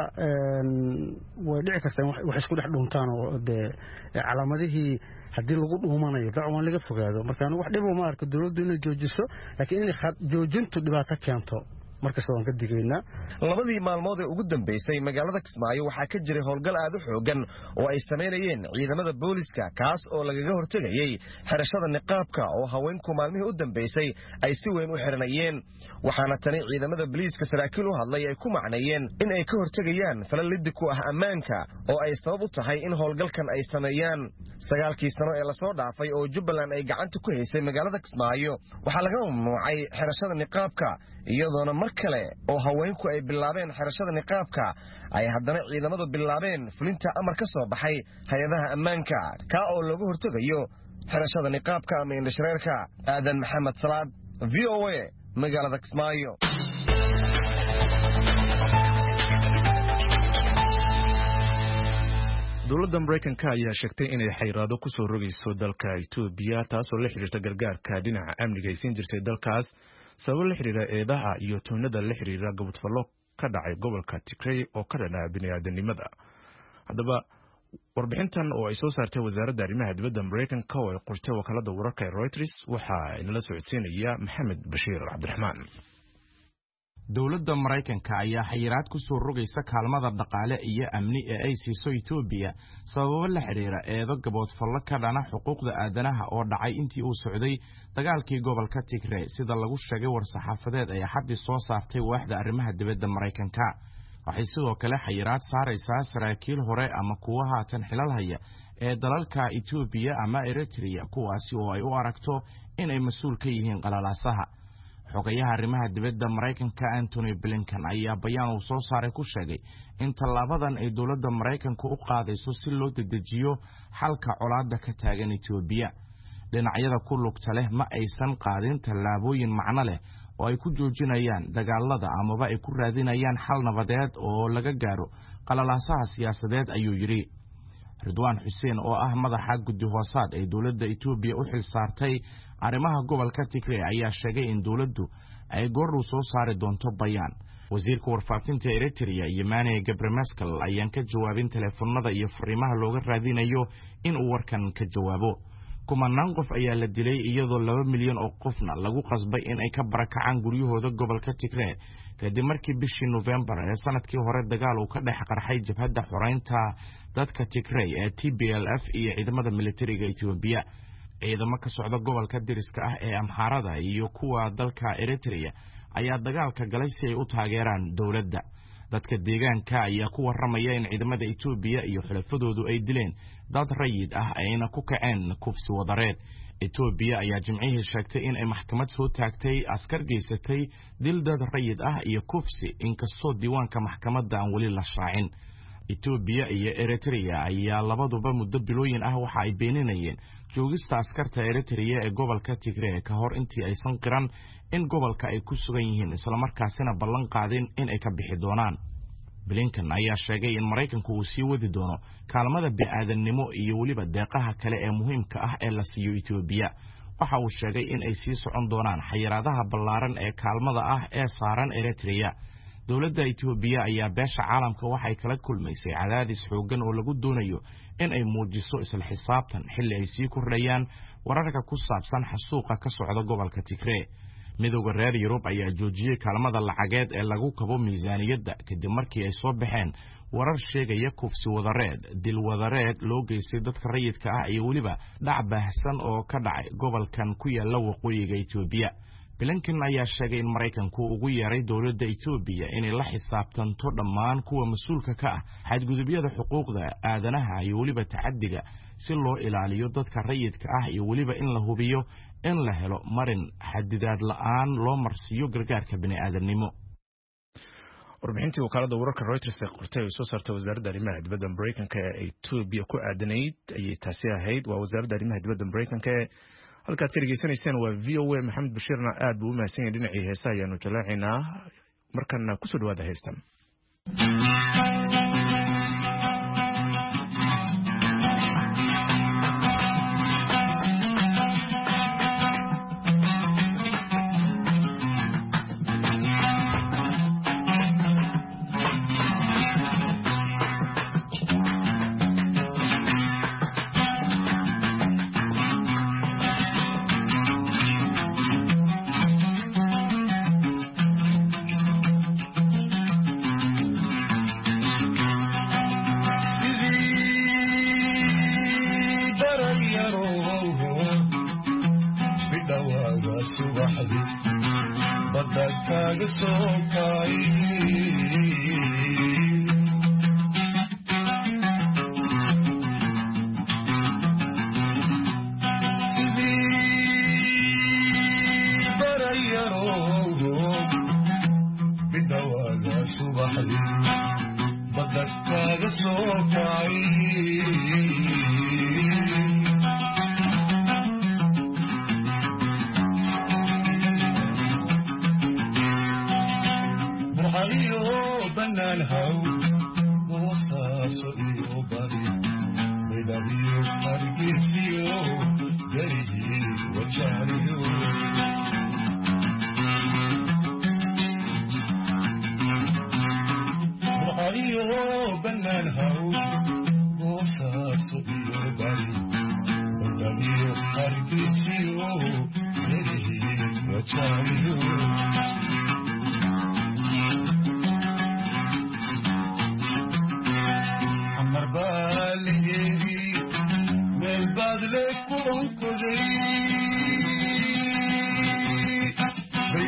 way dhici kartaa wax isku dhex dhuuntaan oo calaamadihii haddii lagu dhuumanayo dacwaan laga fogaado marka wax dhib uma arko dowladdu inay joojiso laakiin inay joojintu dhibaato keento markasta waan ka digaynaa labadii maalmood ee ugu dambeysay magaalada Kismaayo waxaa ka jiray howlgal aad u xoogan oo ay sameynayeen ciidamada booliska kaas oo lagaga hortagayay xirashada niqaabka oo haweenku maalmihii u dambeysay ay si weyn u xiranayeen waxaana tani ciidamada booliska saraakiil u hadlay ay ku macneeyeen in ay ka hortagayaan falal lid ku ah ammaanka oo ay sabab u tahay in howlgalkan ay sameeyaan 9 sano ee la soo dhaafay oo Jubbaland ay gacanta ku haysay magaalada Kismaayo waxa laga mamnuucay xirashada niqaabka iyadoona mar kale oo haweenku ay bilaabeen xirashada niqaabka ay haddana ciidamadu bilaabeen fulinta amar ka soo baxay hay'adaha ammaanka ka oo lagu hortagayo xirashada niqaabka ama indhashareerka aadan maxamed salaad VOA magaalada Kismaayo dowladda Mareykanka ayaa sheegtay inay xayiraado ku soo rogayso dalka Itoobiya taasoo la xiriirta gargaarka dhinaca amniga ay siin jirtay dalkaas sabab la xiriira eedaha iyo toonada la xiriira gobodfallo ka dhacay gobolka Tigray oo ka dhanaa bini'aadanimada haddaba warbixintan oo ay soo saartay wasaaradda arrimaha dibadda Mareykanka oo ay qortay wakaaladda wararka ee Reuters waxa inala socodsiinaya Maxamed Bashiir Cabdiraxmaan dowladda Mareykanka ayaa xayiraad ku soo rogaysa kaalmada dhaqaale iyo amni ee ay siiso Itoobiya sababo la xiriira eedo gaboodfallo ka dhana xuquuqda aadanaha oo dhacay intii uu socday dagaalkii gobolka Tigray sida lagu sheegay war-saxaafadeed ay xaddi soo saartay waaxda arrimaha dibadda Mareykanka. waxay sidoo kale xayiraad saaraysaa saraakiil hore ama kuwa haatan xilal haya ee dalalka Itoobiya ama Eritrea kuwaasi oo ay u aragto in ay mas'uul ka yihiin qalalaasaha. xogayaha arrimaha dibadda Mareykanka Anthony Blinken ayaa bayaan uu soo saaray ku sheegay in tallaabadan ay dowladda Mareykanka u qaadayso si loo dedejiyo xalka colaadda ka taagan Itoobiya. dhinacyada ku lugta leh ma aysan qaadin tallaabooyin macno leh oo ay ku joojinayaan dagaalada amaba ay ku raadinayaan xal nabadeed oo laga gaaro qalalaasaha siyaasadeed ayuu yiri. Ridwaan Xuseen oo ah madaxa guddi hoosaad ee dowladda Itoobiya u xil saartay arrimaha gobolka Tigray ayaa sheegay in dowladdu ay goor soo saari doonto bayaan. wasiirka warfaafinta Eritrea Yemane Gebremeskel ayaan ka jawaabin telefoonada iyo fariimaha looga raadinayo in uu warkan ka jawaabo. kumanaan qof ayaa la dilay iyadoo 2 milyan oo qofna lagu qasbay in ay ka barakacaan guryahooda gobolka Tigray kadib markii bishii November ee sanadkii hore dagaal uu ka dhex qarxay jabhadda xoreynta dadka Tigray ee TPLF iyo ciidamada militariga Itoobiya. ciidamo ka socda gobolka diriska ah ee Amharada iyo kuwa dalka Eritrea ayaa dagaalka galay si ay u taageeraan dowladda. dadka deegaanka ayaa ku waramaya in ciidamada Itoobiya iyo xulafadoodu ay dileen dad rayid ah ayna ku kaceen kufsi wadareed. Itoobiya ayaa jimcihii sheegtay in ay maxkamad soo taagtay askar geysatay dil dad rayid ah iyo kufsi inkastoo diiwaanka maxkamadda aan weli la shaacin. Itoobiya iyo Eritrea ayaa labaduba muddo bilooyin ah waxa ay beeninayeen joogista askarta Eritrea ee gobolka Tigray ka hor intii aysan qiran in gobolka ay ku sugan yihiin isla markaasina ballan qaadin in ay ka bixi doonaan. Blinken ayaa sheegay in Mareykanku uu sii wadi doono kaalmada bini'aadanimo iyo waliba deeqaha kale ee muhiimka ah ee la siiyo Itoobiya. waxa uu sheegay in ay sii socon doonaan xayiraadaha ballaaran ee kaalmada ah ee saaran Eritrea. dowladda Itoobiya ayaa beesha caalamka waxay kala kulmaysay cadaadis xoogan oo lagu doonayo in ay muujiso isla xisaabtan xilli ay sii kordhayaan wararka ku saabsan xasuuqa ka socda gobolka Tigray. midowga reer Yurub ayaa joojiyay kaalmada lacageed ee lagu kabo miisaaniyadda kadib markii ay soo baxeen warar sheegaya kufsi wadareed, dil wadareed loo geystay dadka rayidka ah iyo waliba dhac baahsan oo ka dhacay gobolkan ku yaala waqooyiga Itoobiya. Blinken ayaa sheegay in Mareykanku ugu yeeray dowladda Itoobiya inay la xisaabtanto dhammaan kuwa mas'uulka ka ah xadgudubyada xuquuqda aadanaha iyo waliba tacaddiga si loo ilaaliyo dadka rayidka ah iyo waliba in la hubiyo in la helo marin xadidaad la'aan loo marsiyo gargaarka bini'aadanimo. warbixintii wakaalada wararka Reuters ee qortay oo soo saartay wasaaradda arrimaha dibadda Mareykanka ee Itoobiya ku aadanayd ayay taasi ahayd. waa wasaaradda arrimaha dibadda Mareykanka halkaad ka dhageysanaysaan waa VOA. Maxamed Bashiirna aad buu u mahadsan yahay dhinacii heesaha ayaanu jaleecaynaa. markana ku soo dhawaada heestan.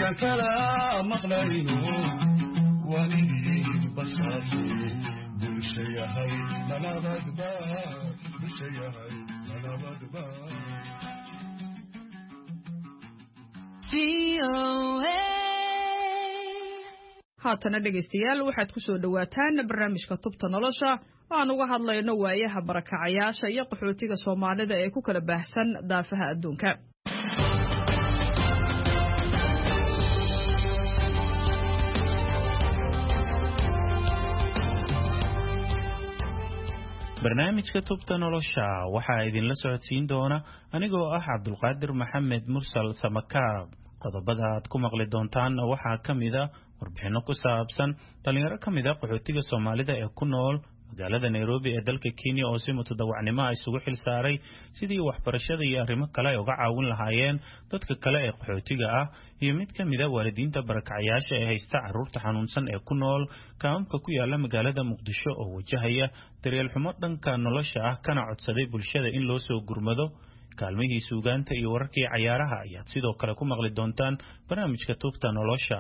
كلام مقلينو ولدي بصاصي بلشي هاي ملا بقبا بلشي هاي ملا بقبا haatana dhegaystayaal waxaad ku soo dhawaataan barnaamijka tubta nolosha aan uga hadlayno waayaha barakacayaasha iyo qaxootiga Soomaalida ee ku kala baahsan daafaha adduunka. barnaamijka tubta nolosha waxaa idinla socodsiin doona anigoo ah Cabdulqaadir Maxamed Mursal Samakaab. qodobada aad ku maqli doontaan waxaa kamid ah warbixino ku saabsan dhalinyaro kamid ah qaxootiga Soomaalida ee ku nool magaalada Nairobi ee dalka Kenya oo si mutadawacnimo ah isugu xil saaray sidii waxbarashada iyo arrimo kale uga caawin lahaayeen dadka kale ee qaxootiga ah iyo mid kamid ah waalidiinta barakacayaasha ee haysta carruurta xanuunsan ee ku nool kaamka ku yaala magaalada Muqdisho oo wajahaya daryeel xumo dhanka nolosha ah kana codsaday bulshada in loo soo gurmado. kaalmihii suugaanta iyo wararkii cayaaraha ayaad sidoo kale ku maqli doontaan barnaamijka tubta nolosha.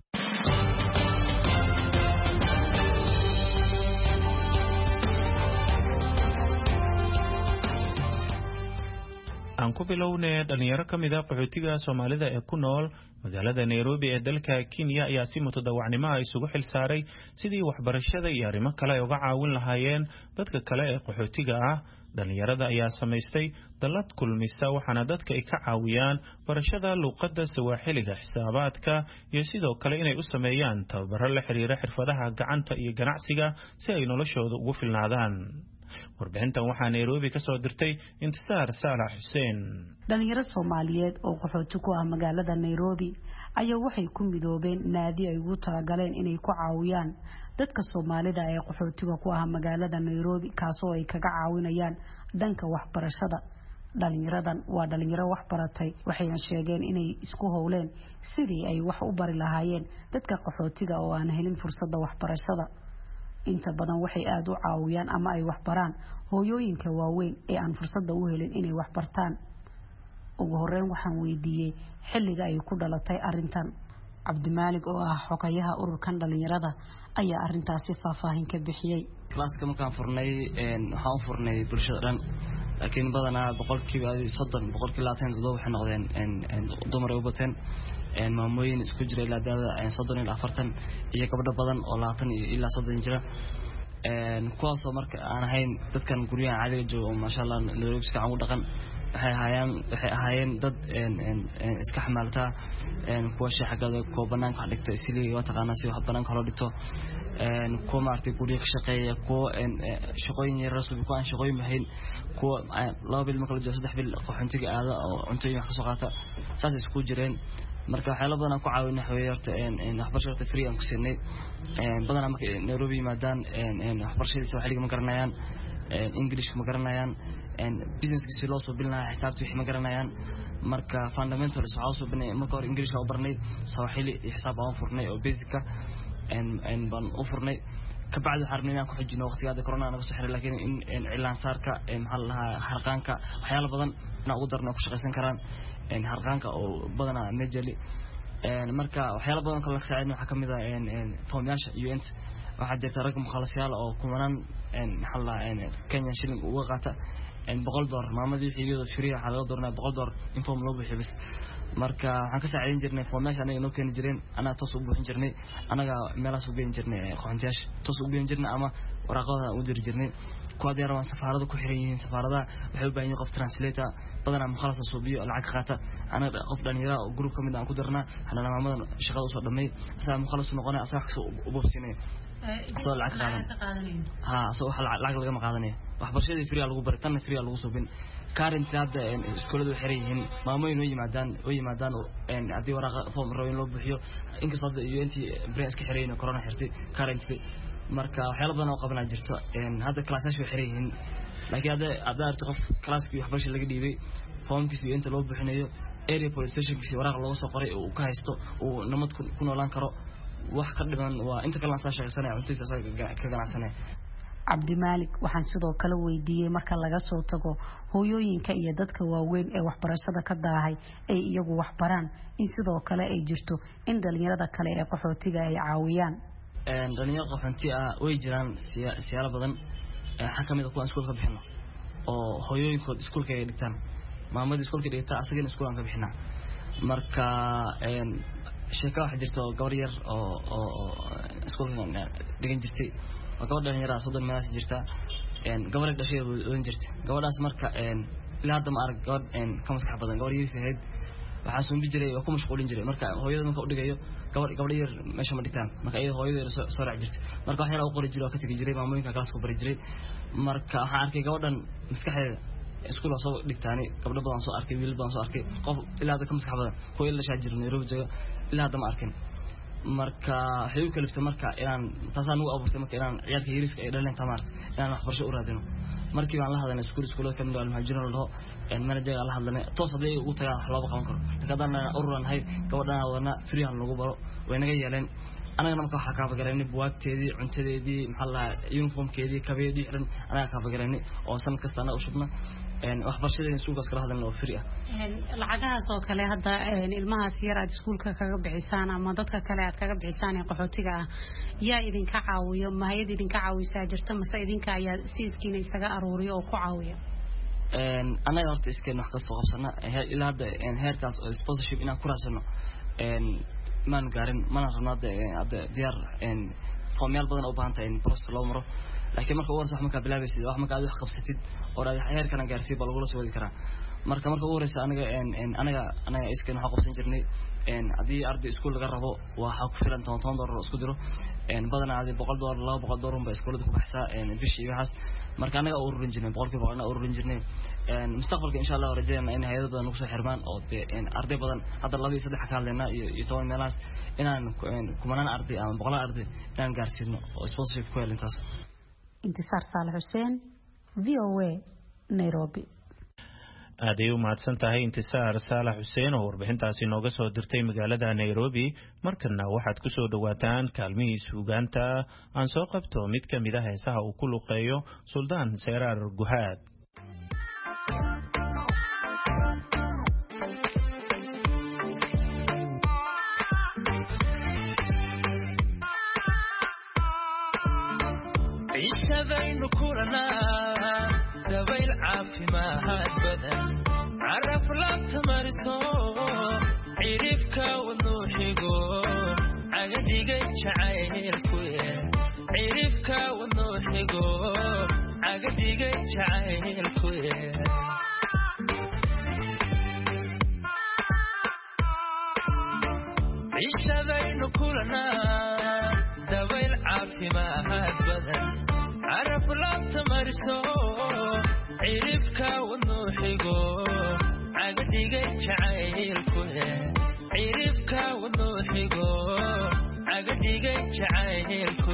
aan ku bilownay dhalinyaro kamid ah qaxootiga Soomaalida ee ku nool magaalada Nairobi ee dalka Kenya ayaa si mutadawacnimo ah isugu xil saaray sidii waxbarashada iyo arrimo kale uga caawin lahaayeen dadka kale ee qaxootiga ah. dhalinyarada ayaa samaystay dalad kulmisa waxaana dadka ay ka caawiyaan barashada luqadda Swahiliga, xisaabaadka iyo sidoo kale inay u sameeyaan tababaro la xiriira xirfadaha gacanta iyo ganacsiga si ay noloshooda ugu filnaadaan. warbixintan waxaa Nairobi ka soo dirtay Intisaar Saalax Xuseen. dhalinyaro Soomaaliyeed oo qaxooti ku ah magaalada Nairobi ayaa waxay ku midoobeen naadi ay ugu talagaleen inay ku caawiyaan dadka Soomaalida ee qaxootiga ku ah magaalada Nairobi kaasoo ay kaga caawinayaan dhanka waxbarashada. dhalinyaradan waa dhalinyaro wax baratay waxayna sheegeen inay isku howleen sidii ay wax u bari lahaayeen dadka qaxootiga oo aan helin fursadda waxbarashada. inta badan waxay aad u caawiyaan ama ay wax baraan hooyooyinka waaweyn ee aan fursadda u helin inay wax bartaan. ugu horeyn waxaan weydiiyay xilliga ay ku dhalatay arintan. Cabdimaalig oo ah xogayaha ururkan dhalinyarada ayaa arintaasi faahfaahin ka bixiyay. klaaska markaan furnay waxaan furnay bulshada dhan laakiin badanaa boqolkiiba 30 boqolkiiba 27 waxay noqdeen dumar u bateen maamooyin isku jira ilaa da'da 30 ilaa 40 iyo gabdho badan oo 20 ilaa 30 jira kuwaas oo marka aan ahayn dadkan guryaha caadiga jooga oo masha Allah Nairobi iska aan u dhaqan waxay ahaayeen dad iska xamaalta kuwa shaqada ko banaanka wax dhigta sidii waa taqaana si wax banaanka loo dhigto kuwa maartay guriga ka shaqeeya kuwa shaqooyin yar rasmi ku aan shaqooyin mahayn kuwa laba bil marka la joogo 3 bil qaxoontiga aada oo cuntooyin wax ka soo qaata saas isku jireen. marka waxyaalo badan aan ku caawinay xooyarta waxbarashada free aan ku siinay badanaa marka Nairobi yimaadaan waxbarashada Swahili ma garanayaan English ma garanayaan businesskiisa loo soo bilnaa xisaabta wixii ma garanayaan. marka fundamentals waxaa soo binay marka hore English ka u barnay Swahili iyo xisaab aan furnay oo basic ah baan u furnay kabacdi xarnay aan ku xijino waqtiga corona naga soo xiray laakiin in cilaan saarka maxaa la harqaanka waxyaalo badan na ugu darno ku shaqeysan karaan harqaanka oo badanaa majali marka waxyaalo badan kala saacidno waxa kamid ah foomyaasha UN waxaa jirta rag mukhalasiyaal oo kumanaan maxaa la Kenya shilling uga qaata $100 maamadii xigiyada free waxa laga doornaa $100 in form loo bixiyo bas. marka waxaan ka saacidin jirnay foomyaasha anaga noo keen jireen ana toos u buuxin jirnay anaga meelaas u geyn jirnay qoontiyaasha toos u geyn jirnay ama waraqada u dir jirnay kuwa deerawaan safaarada ku xiran yihiin safaarada waxay u baahan yihiin qof translator badanaa mukhalasa suubiyo lacag qaata anaga qof dhalinyaro oo group kamid aan ku darnaa xalana maamadan shaqada u soo dhamay asaa mukhalas noqonay asaa u boobsinay soo lacag qaadan soo waxa lacag laga ma qaadanay waxbarashada free lagu baray tan free lagu soo bin current hadda iskuuladu xiran yihiin maamooyin oo yimaadaan hadii waraqa form rooyin loo bixiyo inkastoo hadda iyo intii brain iska xireen corona xirtay currently marka waxyaalo badan oo qabanaa jirto hadda classashu xiran yihiin laakiin hadda arto qof classkii waxbarasho laga dhiibay formkiisa iyo inta loo bixinayo area police stationkiisa waraaq looga soo qoray oo ka haysto oo nabad ku noolaan karo wax ka dhiman waa inta kala soo shaqeysanay cuntiisa ka ganacsanay. cabdimaalik waxaan sidoo kale weydiiyey marka laga soo tago hooyooyinka iyo dadka waaweyn ee waxbarashada ka daahay ay iyagu waxbaraan in sidoo kale ay jirto in dhalinyarada kale ee qaxootiga ay caawiyaan dhalinyaro qaxoonti ah way jiraan siyaalo badan waxaa kamid ah kuwa iskuulka bixino oo hooyooyinkood iskuulka ay dhigtaan maamadii iskuulka dhigta asagana iskuulaan ka bixinaa marka sheeko waxa jirto gabar yar oo iskuulka dhigan jirtay oo gabar dhalinyaro 30 meelaas jirta gabar dhashay oo jirtay gabadhaas marka ilaa hadda ma arag gabadh ka maskax badan gabar yar sahayd waxa soo bijiray oo ku mashquulin jiray marka hooyada marka u dhigayo gabar yar meesha ma dhigtaan marka ay hooyada soo raac jirtay marka wax yar oo qori jiray oo ka tagi jiray maamooyinka kalaas ku bari jiray marka waxaan arkay gabadhan maskaxdeeda iskuul soo dhigtaani gabdho badan soo arkay wiil badan soo arkay qof ilaa hadda ka maskax badan hooyada la shaajir Nairobi jooga ilaa hadda ma arkin marka waxay u kaliftay marka inaan taasaan ugu abuurtay marka inaan ciyaalka yariska ay dhaleen tamar inaan waxbarasho u raadino markii aan la hadalnay iskuulada kamid ah Almajiro loo manager la hadalnay toos haday ugu tagaan wax looga qaban karo kadana ururan hay gabadhan wadana free aan lagu baro way naga yeeleen anagana marka waxa ka bagareynay buwaagteedii cuntadeedii maxaa la uniformkeedii kabeedii xiran anaga ka bagareynay oo sanad kasta ana u shubna waxbarashada iskuulkaas kala hadalnay oo free ah lacagahaas oo kale hadda ilmahaas yar aad iskuulka kaga bixisaan ama dadka kale aad kaga bixisaan ee qaxootiga ah yaa idinka caawiyo ma hay'ad idinka caawisa jirta mase idinka ayaa siiskiina isaga aruuriyo oo ku caawiya anaga horta iskeen wax ka soo qabsana ilaa hadda heerkaas oo sponsorship inaan ku raasano man gaarin mana rabnaa diyaar foomyal badan oo baahanta in process loo maro laakiin marka uu wax marka bilaabaysid wax marka aad wax qabsatid oo aad heerkan gaarsiin bal lagu soo wadi karaa marka u horeysa anaga iskeen waxa qabsan jirnay hadii arday iskuul laga rabo waxa ku filan $10 isku diro badan aad $100 $200 ba iskuulada ku baxsaa bishii waxaas marka anaga u ururin jirnay boqolkiiba anaga u ururin jirnay mustaqbalka insha Allah rajayna in hay'ado badan ugu soo xirmaan oo arday badan hadda 2-3 ka hadlayna iyo 10 meelaas inaan kumanaan arday ama boqolaal arday inaan gaarsiino oo sponsorship ku helintaas intisaar Saalax Xuseen VOA Nairobi aad ay u mahadsan tahay intisaar Saalax Xuseen oo warbixintaasi nooga soo dirtay magaalada Nairobi markana waxaad ku soo dhawaataan kaalmihii suugaanta aan soo qabto mid ka mid ah heesaha uu ku luqeeyo Suldaan Seyraar Guhaad ishadaynu kulana dabayl caafimaad badan caraf la tamariso cirifka wadnuuxigo cagadiga jacaylku cirifka wadnuuxigo cagadiga jacaylku ishadaynu kulana dabayl caafimaad badan caraf la tamariso cirifka wadnuuxigo cagadiga jacaylku cirifka wadnuuxigo cagadiga jacaylku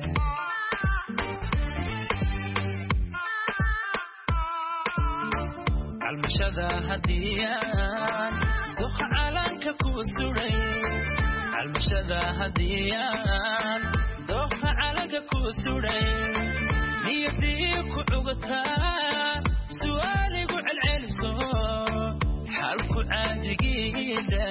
almashada hadiyaan duq calanka ku suray almashada hadiyaan duq calanka ku suray niyadii ku cugataa su'aaligu celceliso halku caadigiida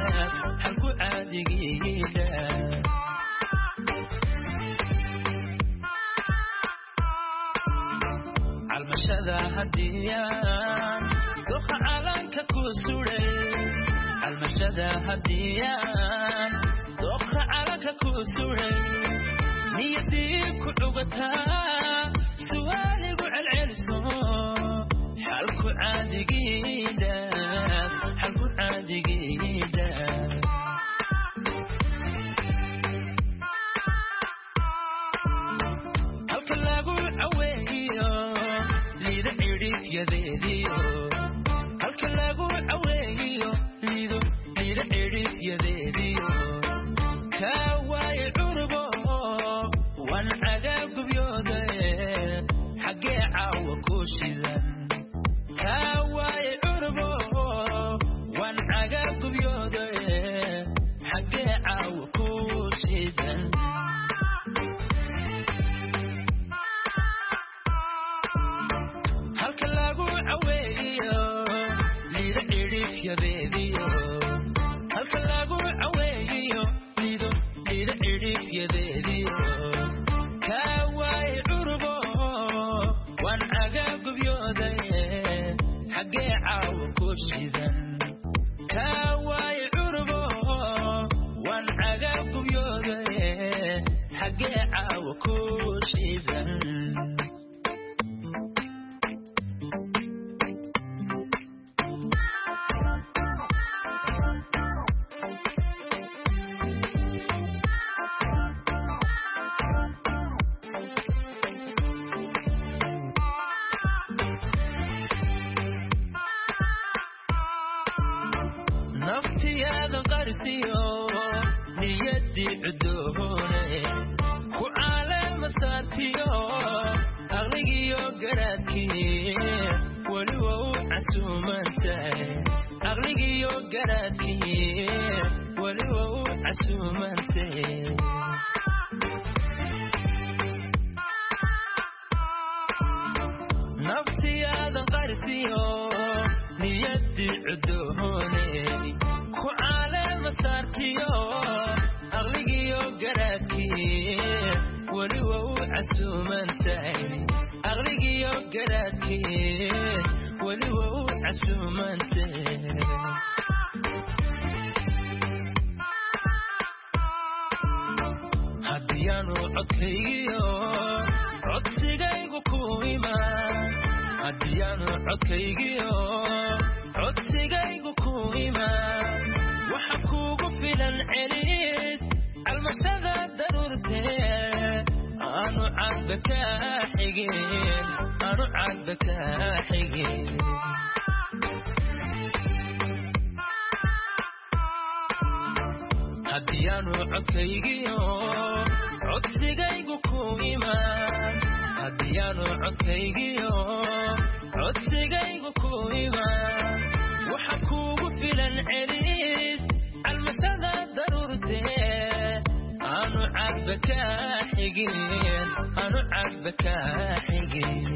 almashada hadiyaan duq calanka ku suray almashada hadiyaan duq calanka ku suray niyadii ku cugataa su'aaligu celceliso halku caadigiida halka lagu caweeyo liida cirifyadeediyo halka lagu caweeyo liida cirifyadeediyo kaa waaye curbo wan cagaab gubyooda xaggee caawa ku shidan kaa waaye curbo wan cagaab gubyooda xaggee caawa ku shidan yadeediyo halka lagu caweeyo lido lido cidhif yadeediyo kaaway curbo wan caga gubyooday xagee caawa ku shidan kaaway curbo wan caga gubyooday xagee caawa ku shidan naftiyada qarsiyo niyadii cudoone ku caalama saartiyo aqligiyo garaadkii weliba u casuumantahay aqligiyo garaadkii weliba u casuumantahay naftiyada qarsiyo niyadii cudoone ku caalama saartiyo aqligiyo garaadkii weliba u casuumantahay aqligiyo garaadkii weliba u casuumantahay haddiyaanu codkaygiyo codsigaygu ku imaan haddiyaanu codkaygiyo codsigaygu ku imaan waxa kuugu filan celid almashada daruurtee aanu cadba kaa xigin aanu cadba kaa xigin haddiyaanu codkaygiyo codsigaygu ku imaan haddiyaanu codkaygiyo codsigaygu ku imaan waxa kuugu filan celid almashada daruurtee aanu cadba kaa xigin aanu cadba kaa xigin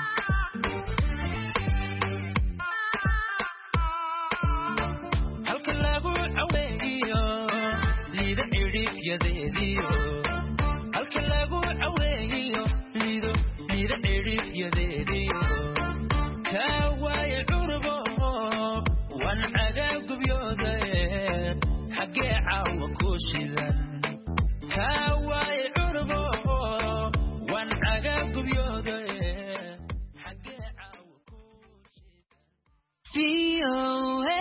halka lagu caweeyo lido cidhif yadeediyo halka lagu caweeyo lido lido cidhif yadeediyo kaaway curbo wan caga gubyooday xagee caawa ku shidan kaaway curbo wan caga gubyooday xagee caawa ku shidan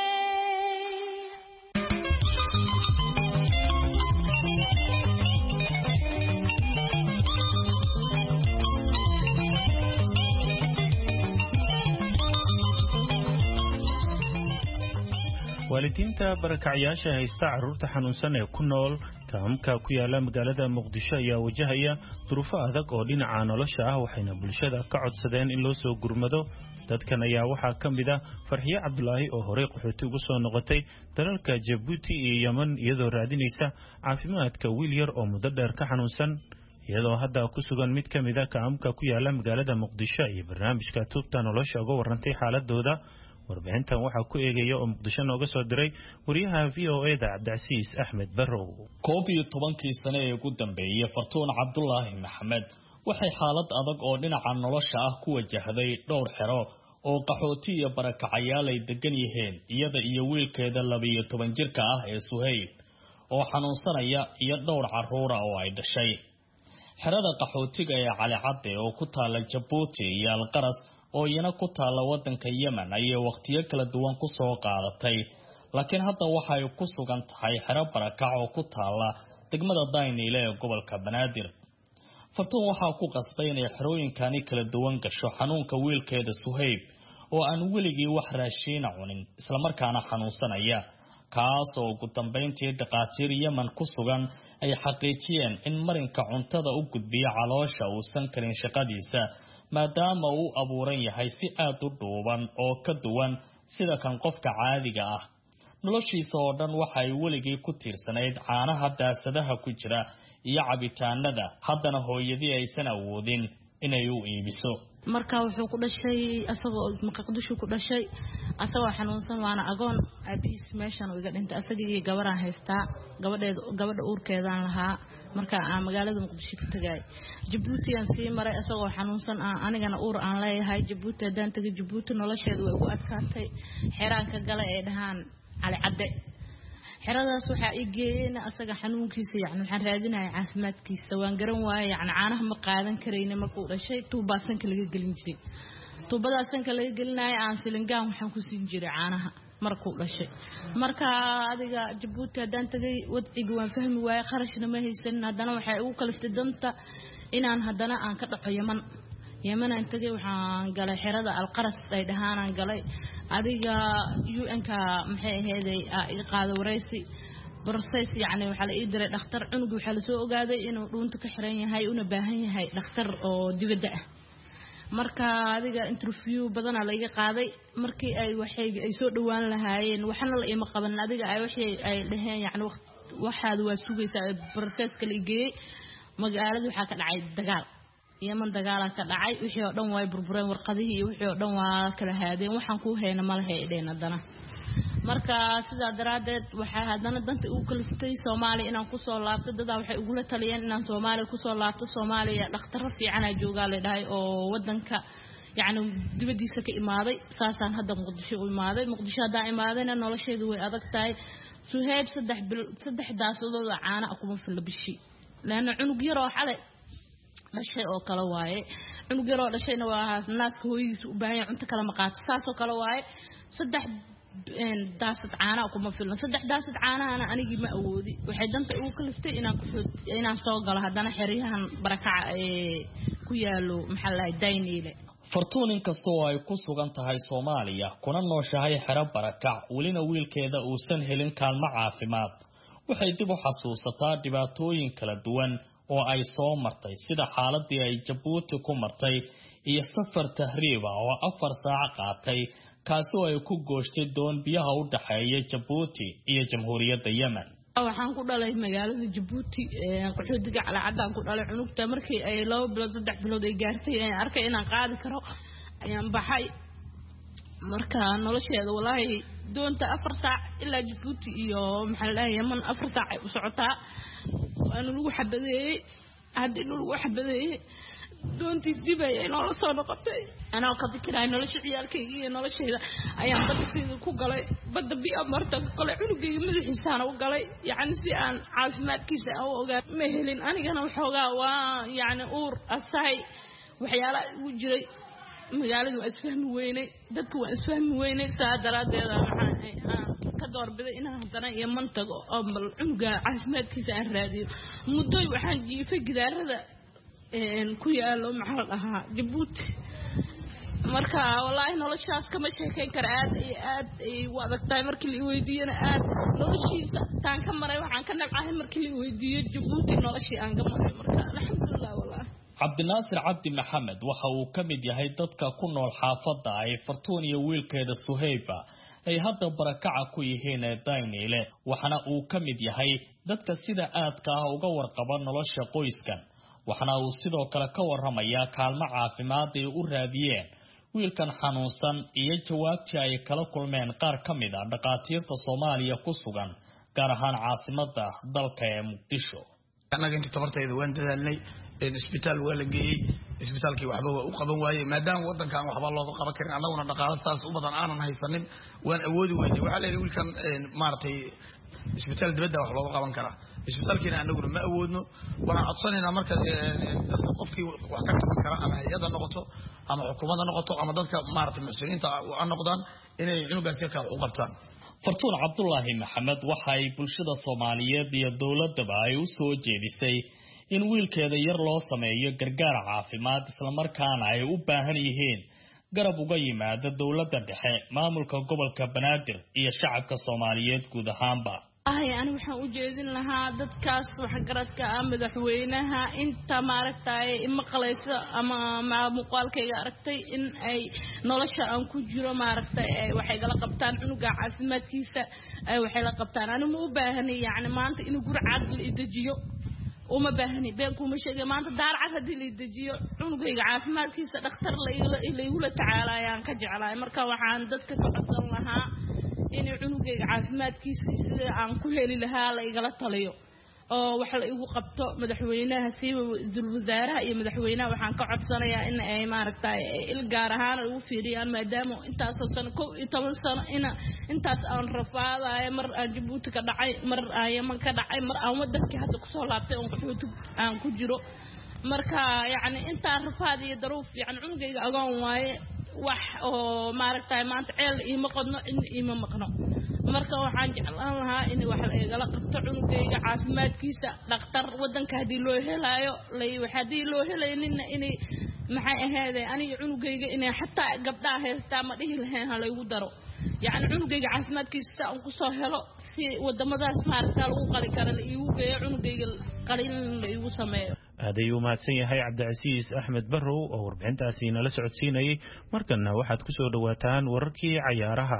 waalidiinta barakacyaasha haysta carruurta xanuunsan ee ku nool kaamka ku yaala magaalada muqdisho ayaa wajahaya duruufo adag oo dhinaca nolosha ah waxayna bulshada ka codsadeen in loo soo gurmado dadkan ayaa waxaa ka mid ah farxiye cabdulaahi oo horey qaxooti ugu soo noqotay dalalka jabuuti iyo yeman iyadoo raadinaysa caafimaadka wiil yar oo muddo dheer ka xanuunsan iyadoo hadda ku sugan mid ka mid a kaamka ku yaala magaalada muqdisho iyo barnaamijka tuubta nolosha uga warantay xaaladooda warbixintan waxaa ku eegaya oo muqdisho nooga soo diray wariyaha VOA-da Cabdicasiis Axmed Barrow 11 sano ee ugu dambeeyay Fartuun Cabdulaahi Maxamed waxay xaalad adag oo dhinaca nolosha ah ku wajahday dhowr xero oo qaxooti iyo barakacayaal ay degan yihiin iyada iyo wiilkeeda 12 jirka ah ee Suhayl oo xanuunsanaya iyo dhowr carruur oo ay dhashay xerada qaxootiga ee Cali Cadde oo ku taala Jabuuti iyo Alqaras oo iyana ku taala wadanka Yemen ayay waqtiyo kala duwan ku soo qaadatay laakiin hadda waxay ku sugan tahay xero barakac oo ku taala degmada Daynile ee gobolka Banaadir Fartuun waxa ku qasbay inay xerooyinkani kala duwan gasho xanuunka wiilkeeda Suhayb oo aan weligii wax raashin cunin isla markaana xanuunsanaya kaas oo ugu dambeyntii dhaqaatiir Yemen ku sugan ay xaqiijiyeen in marinka cuntada u gudbiyo caloosha uusan karin shaqadiisa maadaama uu abuuran yahay si aad u dhuuban oo ka duwan sida kan qofka caadiga ah noloshiisa oo dhan waxay weligii ku tiirsanayd caanaha daasadaha ku jira iyo cabitaanada haddana hooyadii aysan awoodin inay u iibiso marka wuxuu ku dhashay asagoo maqdisho ku dhashay asagoo xanuunsan waana agoon abis meeshan uu iga dhintay asagii gabaraan haystaa gabadha uurkeedaan lahaa marka aan magaalada muqdisho ka tagay Djibouti aan sii maray asagoo xanuunsan anigana uur aan leeyahay Djibouti hadaan tagay Djibouti nolosheedu way ku adkaatay xiraanka gale ee dhahaan cali cadde xiradaas waxa ay geeyeen asaga xanuunkiisa waxaan raadinayaa caafimaadkiisa waan garan waayay caanaha ma qaadan kareyna markuu dhashay tuubaasanka laga gelin jiray tuubadaasanka laga gelinayo aan silingaan waxaan ku siin jiray caanaha markuu dhashay marka adiga Djibouti hadaan tagay wadciga waan fahmi waayay qarashna ma haysan hadana waxay ugu kaliftay danta inaan hadana aan ka dhaco Yemen aan tagay waxaan galay xirada alqaras ay dhahaan galay adiga UN-ka maxay ahaydey iga qaado wareysi process waxa la ii diray dhakhtar cunug waxa la soo ogaaday inuu dhuunta ka xiran yahay una baahan yahay dhakhtar oo dibadda ah marka adiga interview badan la iga qaaday markii ay soo dhawaan lahaayeen waxana la ima qaban adiga ay dhaheen waxaad waa sugaysaa process-ka la igey magaalada waxa ka dhacay dagaal Yemen dagaal ka dhacay wixii oo dhan way burbureen warqadihii iyo wixii oo dhan waa kala haadeen waxaan ku heeyna ma lahayn dheena marka sida daraadeed waxa hadana danta ugu kaliftay Soomaaliya inaan ku soo laabto dada waxay ugu la taliyeen inaan Soomaaliya ku soo laabto Soomaaliya dhakhtar fiican ay joogaa leedahay oo wadanka dibadiisa ka imaaday saasaan hadda Muqdisho u imaaday Muqdisho hadda imaadayna nolosheedu way adag tahay Suhayb 3 daasadood caana kuma fil bishi laana cunug yar oo xalay dhashay oo kala waaye cunug yar oo dhashayna waa naaska hooyadiisa u baahan yahay cunto kala ma qaato saas oo kala waaye 3 daasad caana kuma filan 3 daasad caana anigi ma awoodi waxay danta ugu kaliftay inaan soo galo hadana xiriyahan barakaca ku yaalo maxaa Dayniile Fartuun inkastoo ay ku sugan tahay Soomaaliya kuna nooshahay xero barakac walina wiilkeeda uusan helin kaalmo caafimaad waxay dib u xasuusataa dhibaatooyin kala duwan oo ay soo martay sida xaaladii ay Djibouti ku martay iyo safar tahriib oo 4 saac qaatay kaasoo ay ku gooshtay doon biyaha u dhaxeeya Djibouti iyo Jamhuuriyadda Yemen waxaan ku dhalay magaalada Djibouti qaxootiga cala cadaan ku dhalay cunugta markii ay 2 bilood 3 bilood ay gaartay aan arkay inaan qaadi karo ayaan baxay marka nolosheeda wallahi doonta 4 saac ilaa Djibouti iyo Yemen 4 saac ay u socotaa أنا لو حبذي هاد لو حبذي دونتي دبي أنا لا صار نقطة أنا كذكر أنا لا شيء يالكي أنا لا شيء أيام بدي كوجلي بدي بأمرت كوجلي عنقي من الحسان وقلي سيان عاصمات كيس أو مهلين أنا كنا وحوجا أور الساي وحيالا وجري مجالد وأسفهم ويني دتك وأسفهم ويني سادرات كدور بدا إنها هدنا يمنطق أمر عنقا عاصمات كيس الراديو مدوي وحنجي في جدار هذا كويا لو محلها Djibouti marka wallahi noloshaas kama sheekay kar aad wadagtay markii la weydiiyana aad noloshiisa taan ka maray waxaan ka nabcahay markii la weydiiyo Djibouti noloshii aan ka maray marka alxamdulillah wallahi Cabdinaasir Cabdi Maxamed waxa uu ka mid yahay dadka ku nool xaafadda ay Fartuun iyo wiilkeeda Suhayba ay hadda barakaca ku yihiin Dayniile waxana uu ka mid yahay dadka sida aadka ah uga warqaba nolosha qoyskan waxana uu sidoo kale ka waramayaa kaalmo caafimaad ay u raadiyeen wiilkan xanuunsan iyo jawaabtii ay kala kulmeen qaar ka mid ah dhaqaatiirta Soomaaliya ku sugan gaar ahaan caasimadda dalka ee Muqdisho anaga inta tabartayda waan dadaalnay isbitaal waa la geeyay isbitaalkii waxba u qaban waayay maadaama wadankan waxba looga qaban karin anaguna dhaqaale saas u badan aanan haysanin waan awoodi weynay waxa la yiri wiilkan maartay isbitaal dibadda wax looga qaban karaa isbitaalkiina anaguna ma awoodno waxaan codsanayna marka dadka qofkii wax ka qaban kara ama hay'adda noqoto ama xukuumadda noqoto ama dadka maartay mas'uuliyiinta aan noqdaan inay cunugaas ka u qabtaan Fartuun Cabdullaahi Maxamed waxa ay bulshada Soomaaliyeed iyo dawladaba ay u soo jeedisay in wiilkeeda yar loo sameeyo gargaar caafimaad isla markaana ay u baahan yihiin garab uga yimaada dawladda dhexe maamulka gobolka Banaadir iyo shacabka Soomaaliyeed guud ahaanba أنا وحنا وجدين لها دكاس وحجرات كمدحوينها أنت ما ركتي إما قليت أما مع مقال كي ركتي إن أي نلشة أن كجرا ما ركتي وحيد لقبتان إنه قاعد عزمات كيسة وحيد لقبتان أنا مو باهني ما أنت إنه جرع عدل إدجيو uma baahni been kuma sheegay maanta daarcad hadii la dejiyo cunugayga caafimaadkiisa dhakhtar la igula tacaalayaan ka jeclahay marka waxaan dadka ka codsan lahaa in cunugayga caafimaadkiisa sida aan ku heli lahaa la igala taliyo oo wax la igu qabto madaxweynaha Ra'iisul Wasaaraha iyo madaxweynaha waxaan ka codsanayaa in ay maaragtay il gaar ahaan ugu fiiriyaan maadaama intaas oo sano 12 sano intaas aan rafaadaay mar aan Djibouti ka dhacay mar aan Yemen ka dhacay mar aan wadankii hadda ku soo laabtay oo qaxooti aan ku jiro marka yaani inta rafaad iyo daruuf yaani cunugayga agoon waaye wax oo maaragtay maanta ceel ima qodno ima maqno marka waxaan jeclaan lahaa in wax la igala qabto cunugayga caafimaadkiisa dhakhtar wadanka hadii loo helaayo hadii loo helaynin in maxay ahaydeen aniga cunugayga in xataa gabdhaha heestaa ma dhihi lahayn ha la igu daro yaani cunugayga caafimaadkiisa aan ku soo helo si wadamadaas maaragtay lagu qali karo igu geeyo cunugayga qalin la igu sameeyo aadayu mahadsan yahay Cabdicasiis Axmed Barrow oo warbixintaasi nala socodsiinayay markana waxaad ku soo dhawaataan wararkii ciyaaraha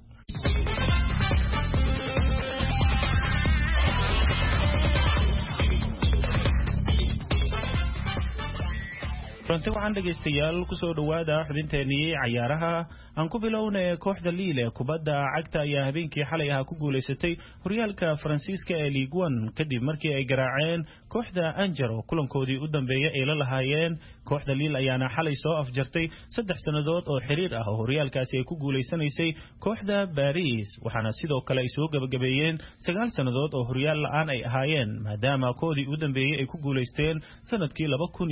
runtii waxaan dhageystayaal ku soo dhawaada xubinteenii ciyaaraha aan ku bilownay kooxda Lille kubadda cagta ayaa habeenkii xalay ku guuleysatay horyaalka Faransiiska ee Ligue 1 kadib markii ay garaaceen kooxda Angers oo kulankoodii u dambeeyay ay la lahaayeen kooxda Lille ayaana xalay soo afjartay 3 sanadood oo xiriir ah oo horyaalkaasi ay ku guuleysanaysay kooxda Paris waxaana sidoo kale ay soo gabagabeeyeen 9 sanadood oo horyaal la'aan ay ahaayeen maadaama koodii u dambeeyay ay ku guuleysteen sanadkii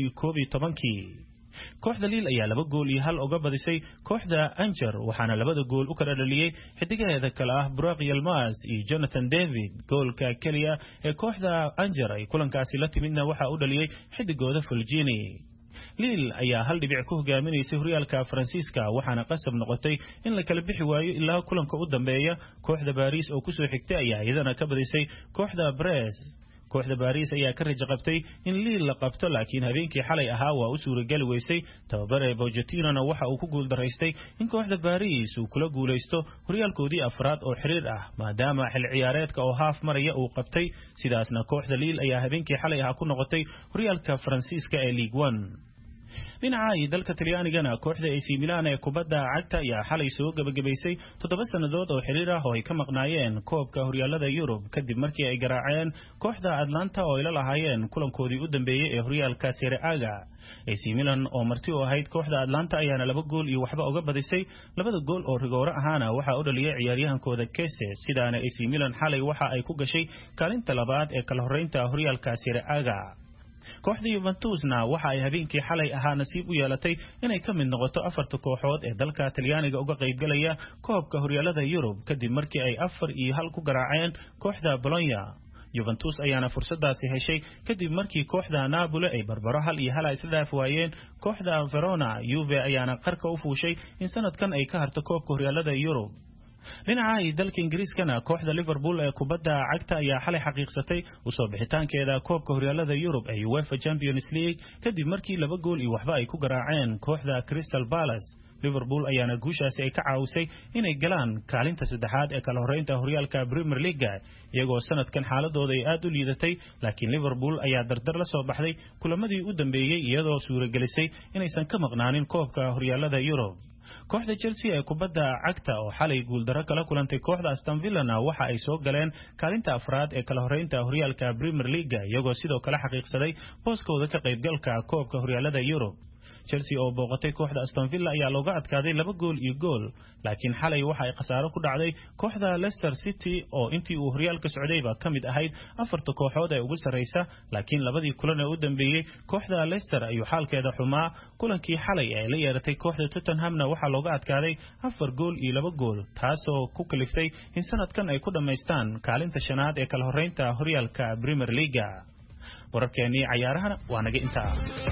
2011 kooxda Lille ayaa 2 gool iyo 1 uga badisay kooxda Angers waxaana 2 gool u kala dhaliyay xidigaheeda kala ah Burak Yilmaz iyo Jonathan David goolka kaliya ee kooxda Angers ay kulankaasi la timidna waxa uu dhaliyay xidigooda Fulgini Lille ayaa hal dhibic ku hogaaminaysay horyaalka Faransiiska waxaana qasab noqotay in la kala bixi waayo ilaa kulanka u dambeeya kooxda Paris oo ku soo xigtay ayaa iyadana ka badisay kooxda Brest kooxda Paris ayaa ka rajo qabtay in Lille la qabto laakiin habeenkii xalay ahaa waa u suuragali weysay tababare Pochettino waxa uu ku guul daraystay in kooxda Paris uu kula guuleysto horyaalkoodii afraad oo xiriir ah maadaama xil ciyaareedka oo haaf maraya uu qabtay sidaasna kooxda Lille ayaa habeenkii xalay ahaa ku noqotay horyaalka Faransiiska ee Ligue 1 dhinaca dalka Talyaanigana kooxda AC Milan ee kubadda cagta ayaa xalay soo gabagabaysay 7 sanadood oo xiriir ah oo ay ka maqnaayeen koobka horyaalada Yurub kadib markii ay garaaceen kooxda Atlanta oo ay la lahaayeen kulankoodii u dambeeyay ee horyaalka Serie A AC Milan oo marti u ahayd kooxda Atlanta ayaana 2 gool iyo waxba uga badisay 2 gool oo rigoore ahaana waxa uu dhaliyay ciyaaryahankooda Kesse sidaana AC Milan xalay waxa ay ku gashay kaalinta labaad ee kala horeynta horyaalka Serie A kooxda Juventusna waxa ay habeenkii xalay ahaa nasiib u yeelatay inay ka mid noqoto 4 kooxood ee dalka Talyaaniga uga qayb galaya koobka horyaalada Yurub kadib markii ay 4-1 ku garaaceen kooxda Bologna Juventus ayaana fursadaasi heshay kadib markii kooxda Napoli ay barbaro 1-1 isla dhaaf waayeen kooxda Verona Juve ayaana qarka u fuushay in sanadkan ay ka harto koobka horyaalada Yurub dhinaca dalka Ingiriiskana kooxda Liverpool ee kubadda cagta ayaa xalay xaqiiqsatay u soo bixitaankeeda koobka horyaalada Yurub ee UEFA Champions League kadib markii 2 gool iyo waxba ay ku garaaceen kooxda Crystal Palace Liverpool ayaana guushaasi ay ka caawisay inay galaan kaalinta saddexaad ee kala horeynta horyaalka Premier League iyagoo sanadkan xaaladooda ay aad u liidatay laakiin Liverpool ayaa dardar la soo baxday kulamadii u dambeeyay iyadoo suuragelisay inaysan ka maqnaanin koobka horyaalada Yurub kooxda Chelsea ee kubadda cagta oo xalay guul darro kala kulantay kooxda Aston Villa waxa ay soo galeen kaalinta afraad ee kala horeynta horyaalka Premier League iyagoo sidoo kale xaqiiqsaday booskooda ka qaybgalka koobka horyaalada Yurub Chelsea oo booqatay kooxda Aston Villa ayaa looga adkaaday 2 gool iyo gool laakiin xalay waxa ay khasaaro ku dhacday kooxda Leicester City oo intii uu horyaalka socdayba kamid ahayd 4 kooxood ee ugu sareysa laakiin labadii kulan ee u dambeeyay kooxda Leicester ayuu xaalkeeda xumaa kulankii xalay ay la yeeratay kooxda Tottenhamna waxa looga adkaaday 4 gool iyo 2 gool taasoo ku kaliftay in sanadkan ay ku dhameystaan kaalinta shanaad ee kala horeynta horyaalka Premier League wararkeennii ciyaarahana waa naga intaa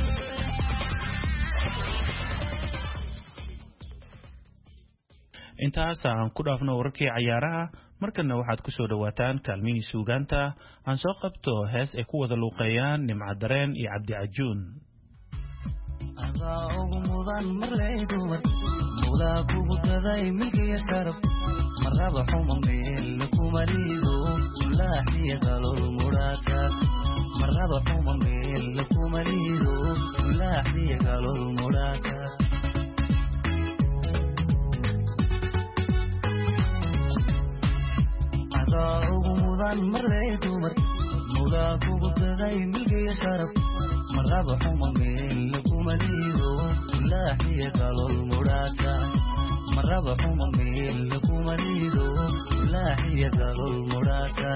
intaas aan ku dhaafno wararkii ciyaaraha markana waxaad ku soo dhawaataan kaalmihii suugaanta aan soo qabto hees ay ku wada luuqeeyaan Nimca Dareen iyo Cabdi Cajuun adaa ugu mudan marlaydu mulaa kugu daday milkiya sharaf marraba xuma meel kuma liido laaxiya qalol muraadka marada xuma meel kuma liido laaxiya galol muraaka ugu mudan maray dumar mudaa kugu taday milkiya sharaf marada xuma meel kuma liido laaxiya galol muraaka marada xuma meel kuma liido laaxiya galol muraaka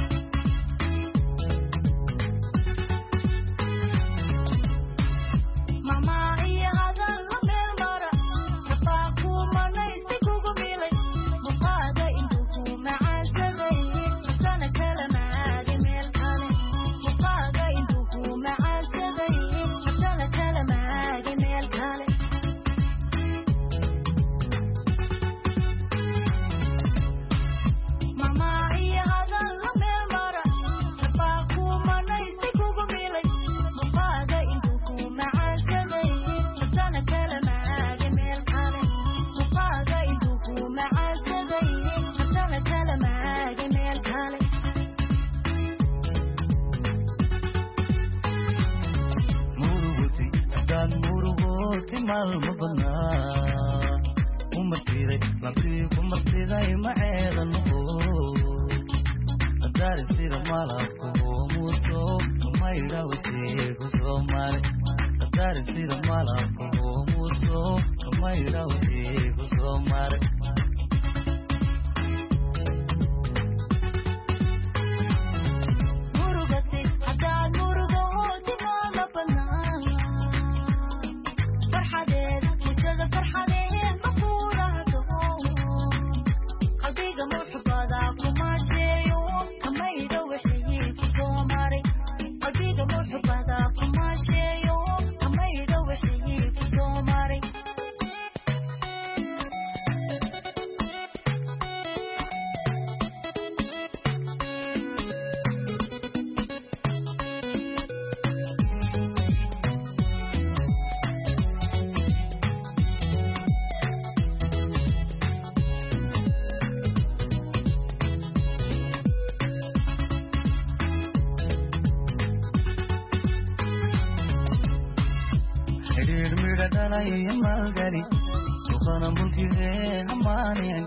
malgari duqana mulkide amaaneen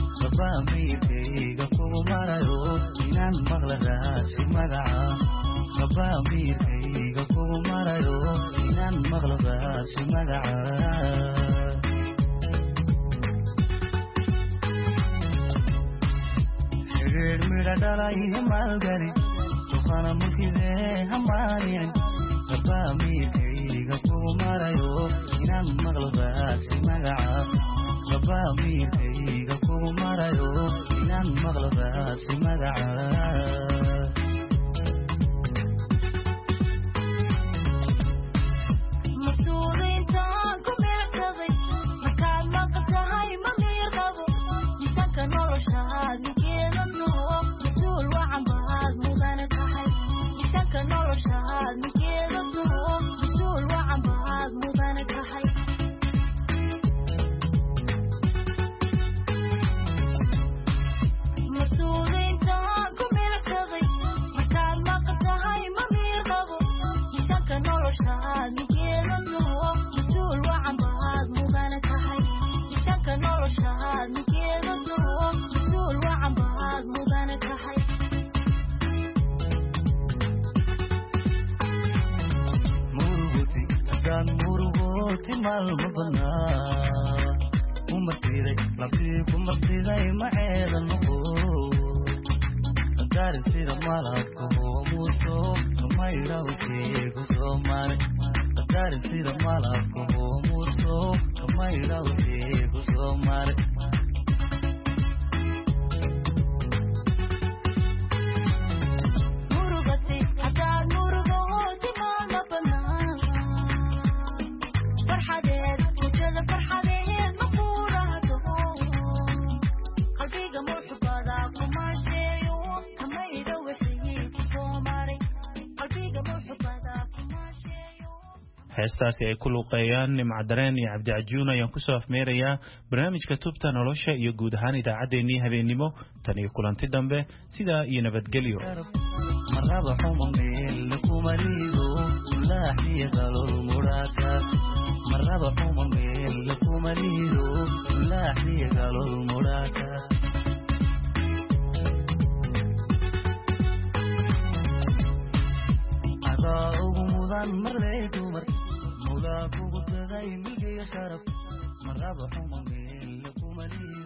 qabaamiirkayga kugu marayo inaan maqladaasi magaca qabaamiirkayga kugu marayo inaan maqladaasi magaca xiriir midha dhalay malgari duqana mulkide amaaneen qabaamiirkayga kugu marayo inaan maqladaasi magaca qabaamiirkayga kugu marayo inaan maqladaasi magaca masuuliintaan ku meelsaday markaad maqtahay ma miir qabo miisaanka noloshaad ninkeeda noo mas-uul wacan baad mudane tahay miisaanka noloshaad ninkeeda noo mas-uul wacan baad mudane tahay masuuliintaan ku meelsaday markaad maqtahay ma miir qabo miisaanka noloshaad ninkeeda noo mas-uul wacan baad mudane tahay miisaanka noloshaad ninkeeda noo mas-uul wacan baad mudane tahay muruguti haddaan murugooti maalma badnaa ku martiday labtii ku martiday maceeda noqo daari sida malabka hoomuuso kamaydhawtee ku soo maray daari sida malabka hoomuuso kamaydhawtee ku soo maray murugati haddaad murugooti maalma badnaa farxadeed mujada farxadeed ma kuurahdo qalbiga muxubada kumaasheeyo kamayda wixii ku soo maray qalbiga muxubada kumaasheeyo. heestaasi ay ku luuqeeyaan nimca dareen iyo cabdicajuun ayaan kusoo afmeerayaa barnaamijka tubta nolosha iyo guud ahaan idaacaddeenii habeennimo tan iyo kulanti dambe sidaa iyo nabadgelyo maraba xuma meel kuma kumalido ulaaxiya galol mudhaata marnaba xuma meel kumalido ulaaxiya galol mudhaata adaa ugu mudan marley dumar mawlaa kugu tagay milgiya sharaf marnaba xuma meel kumalido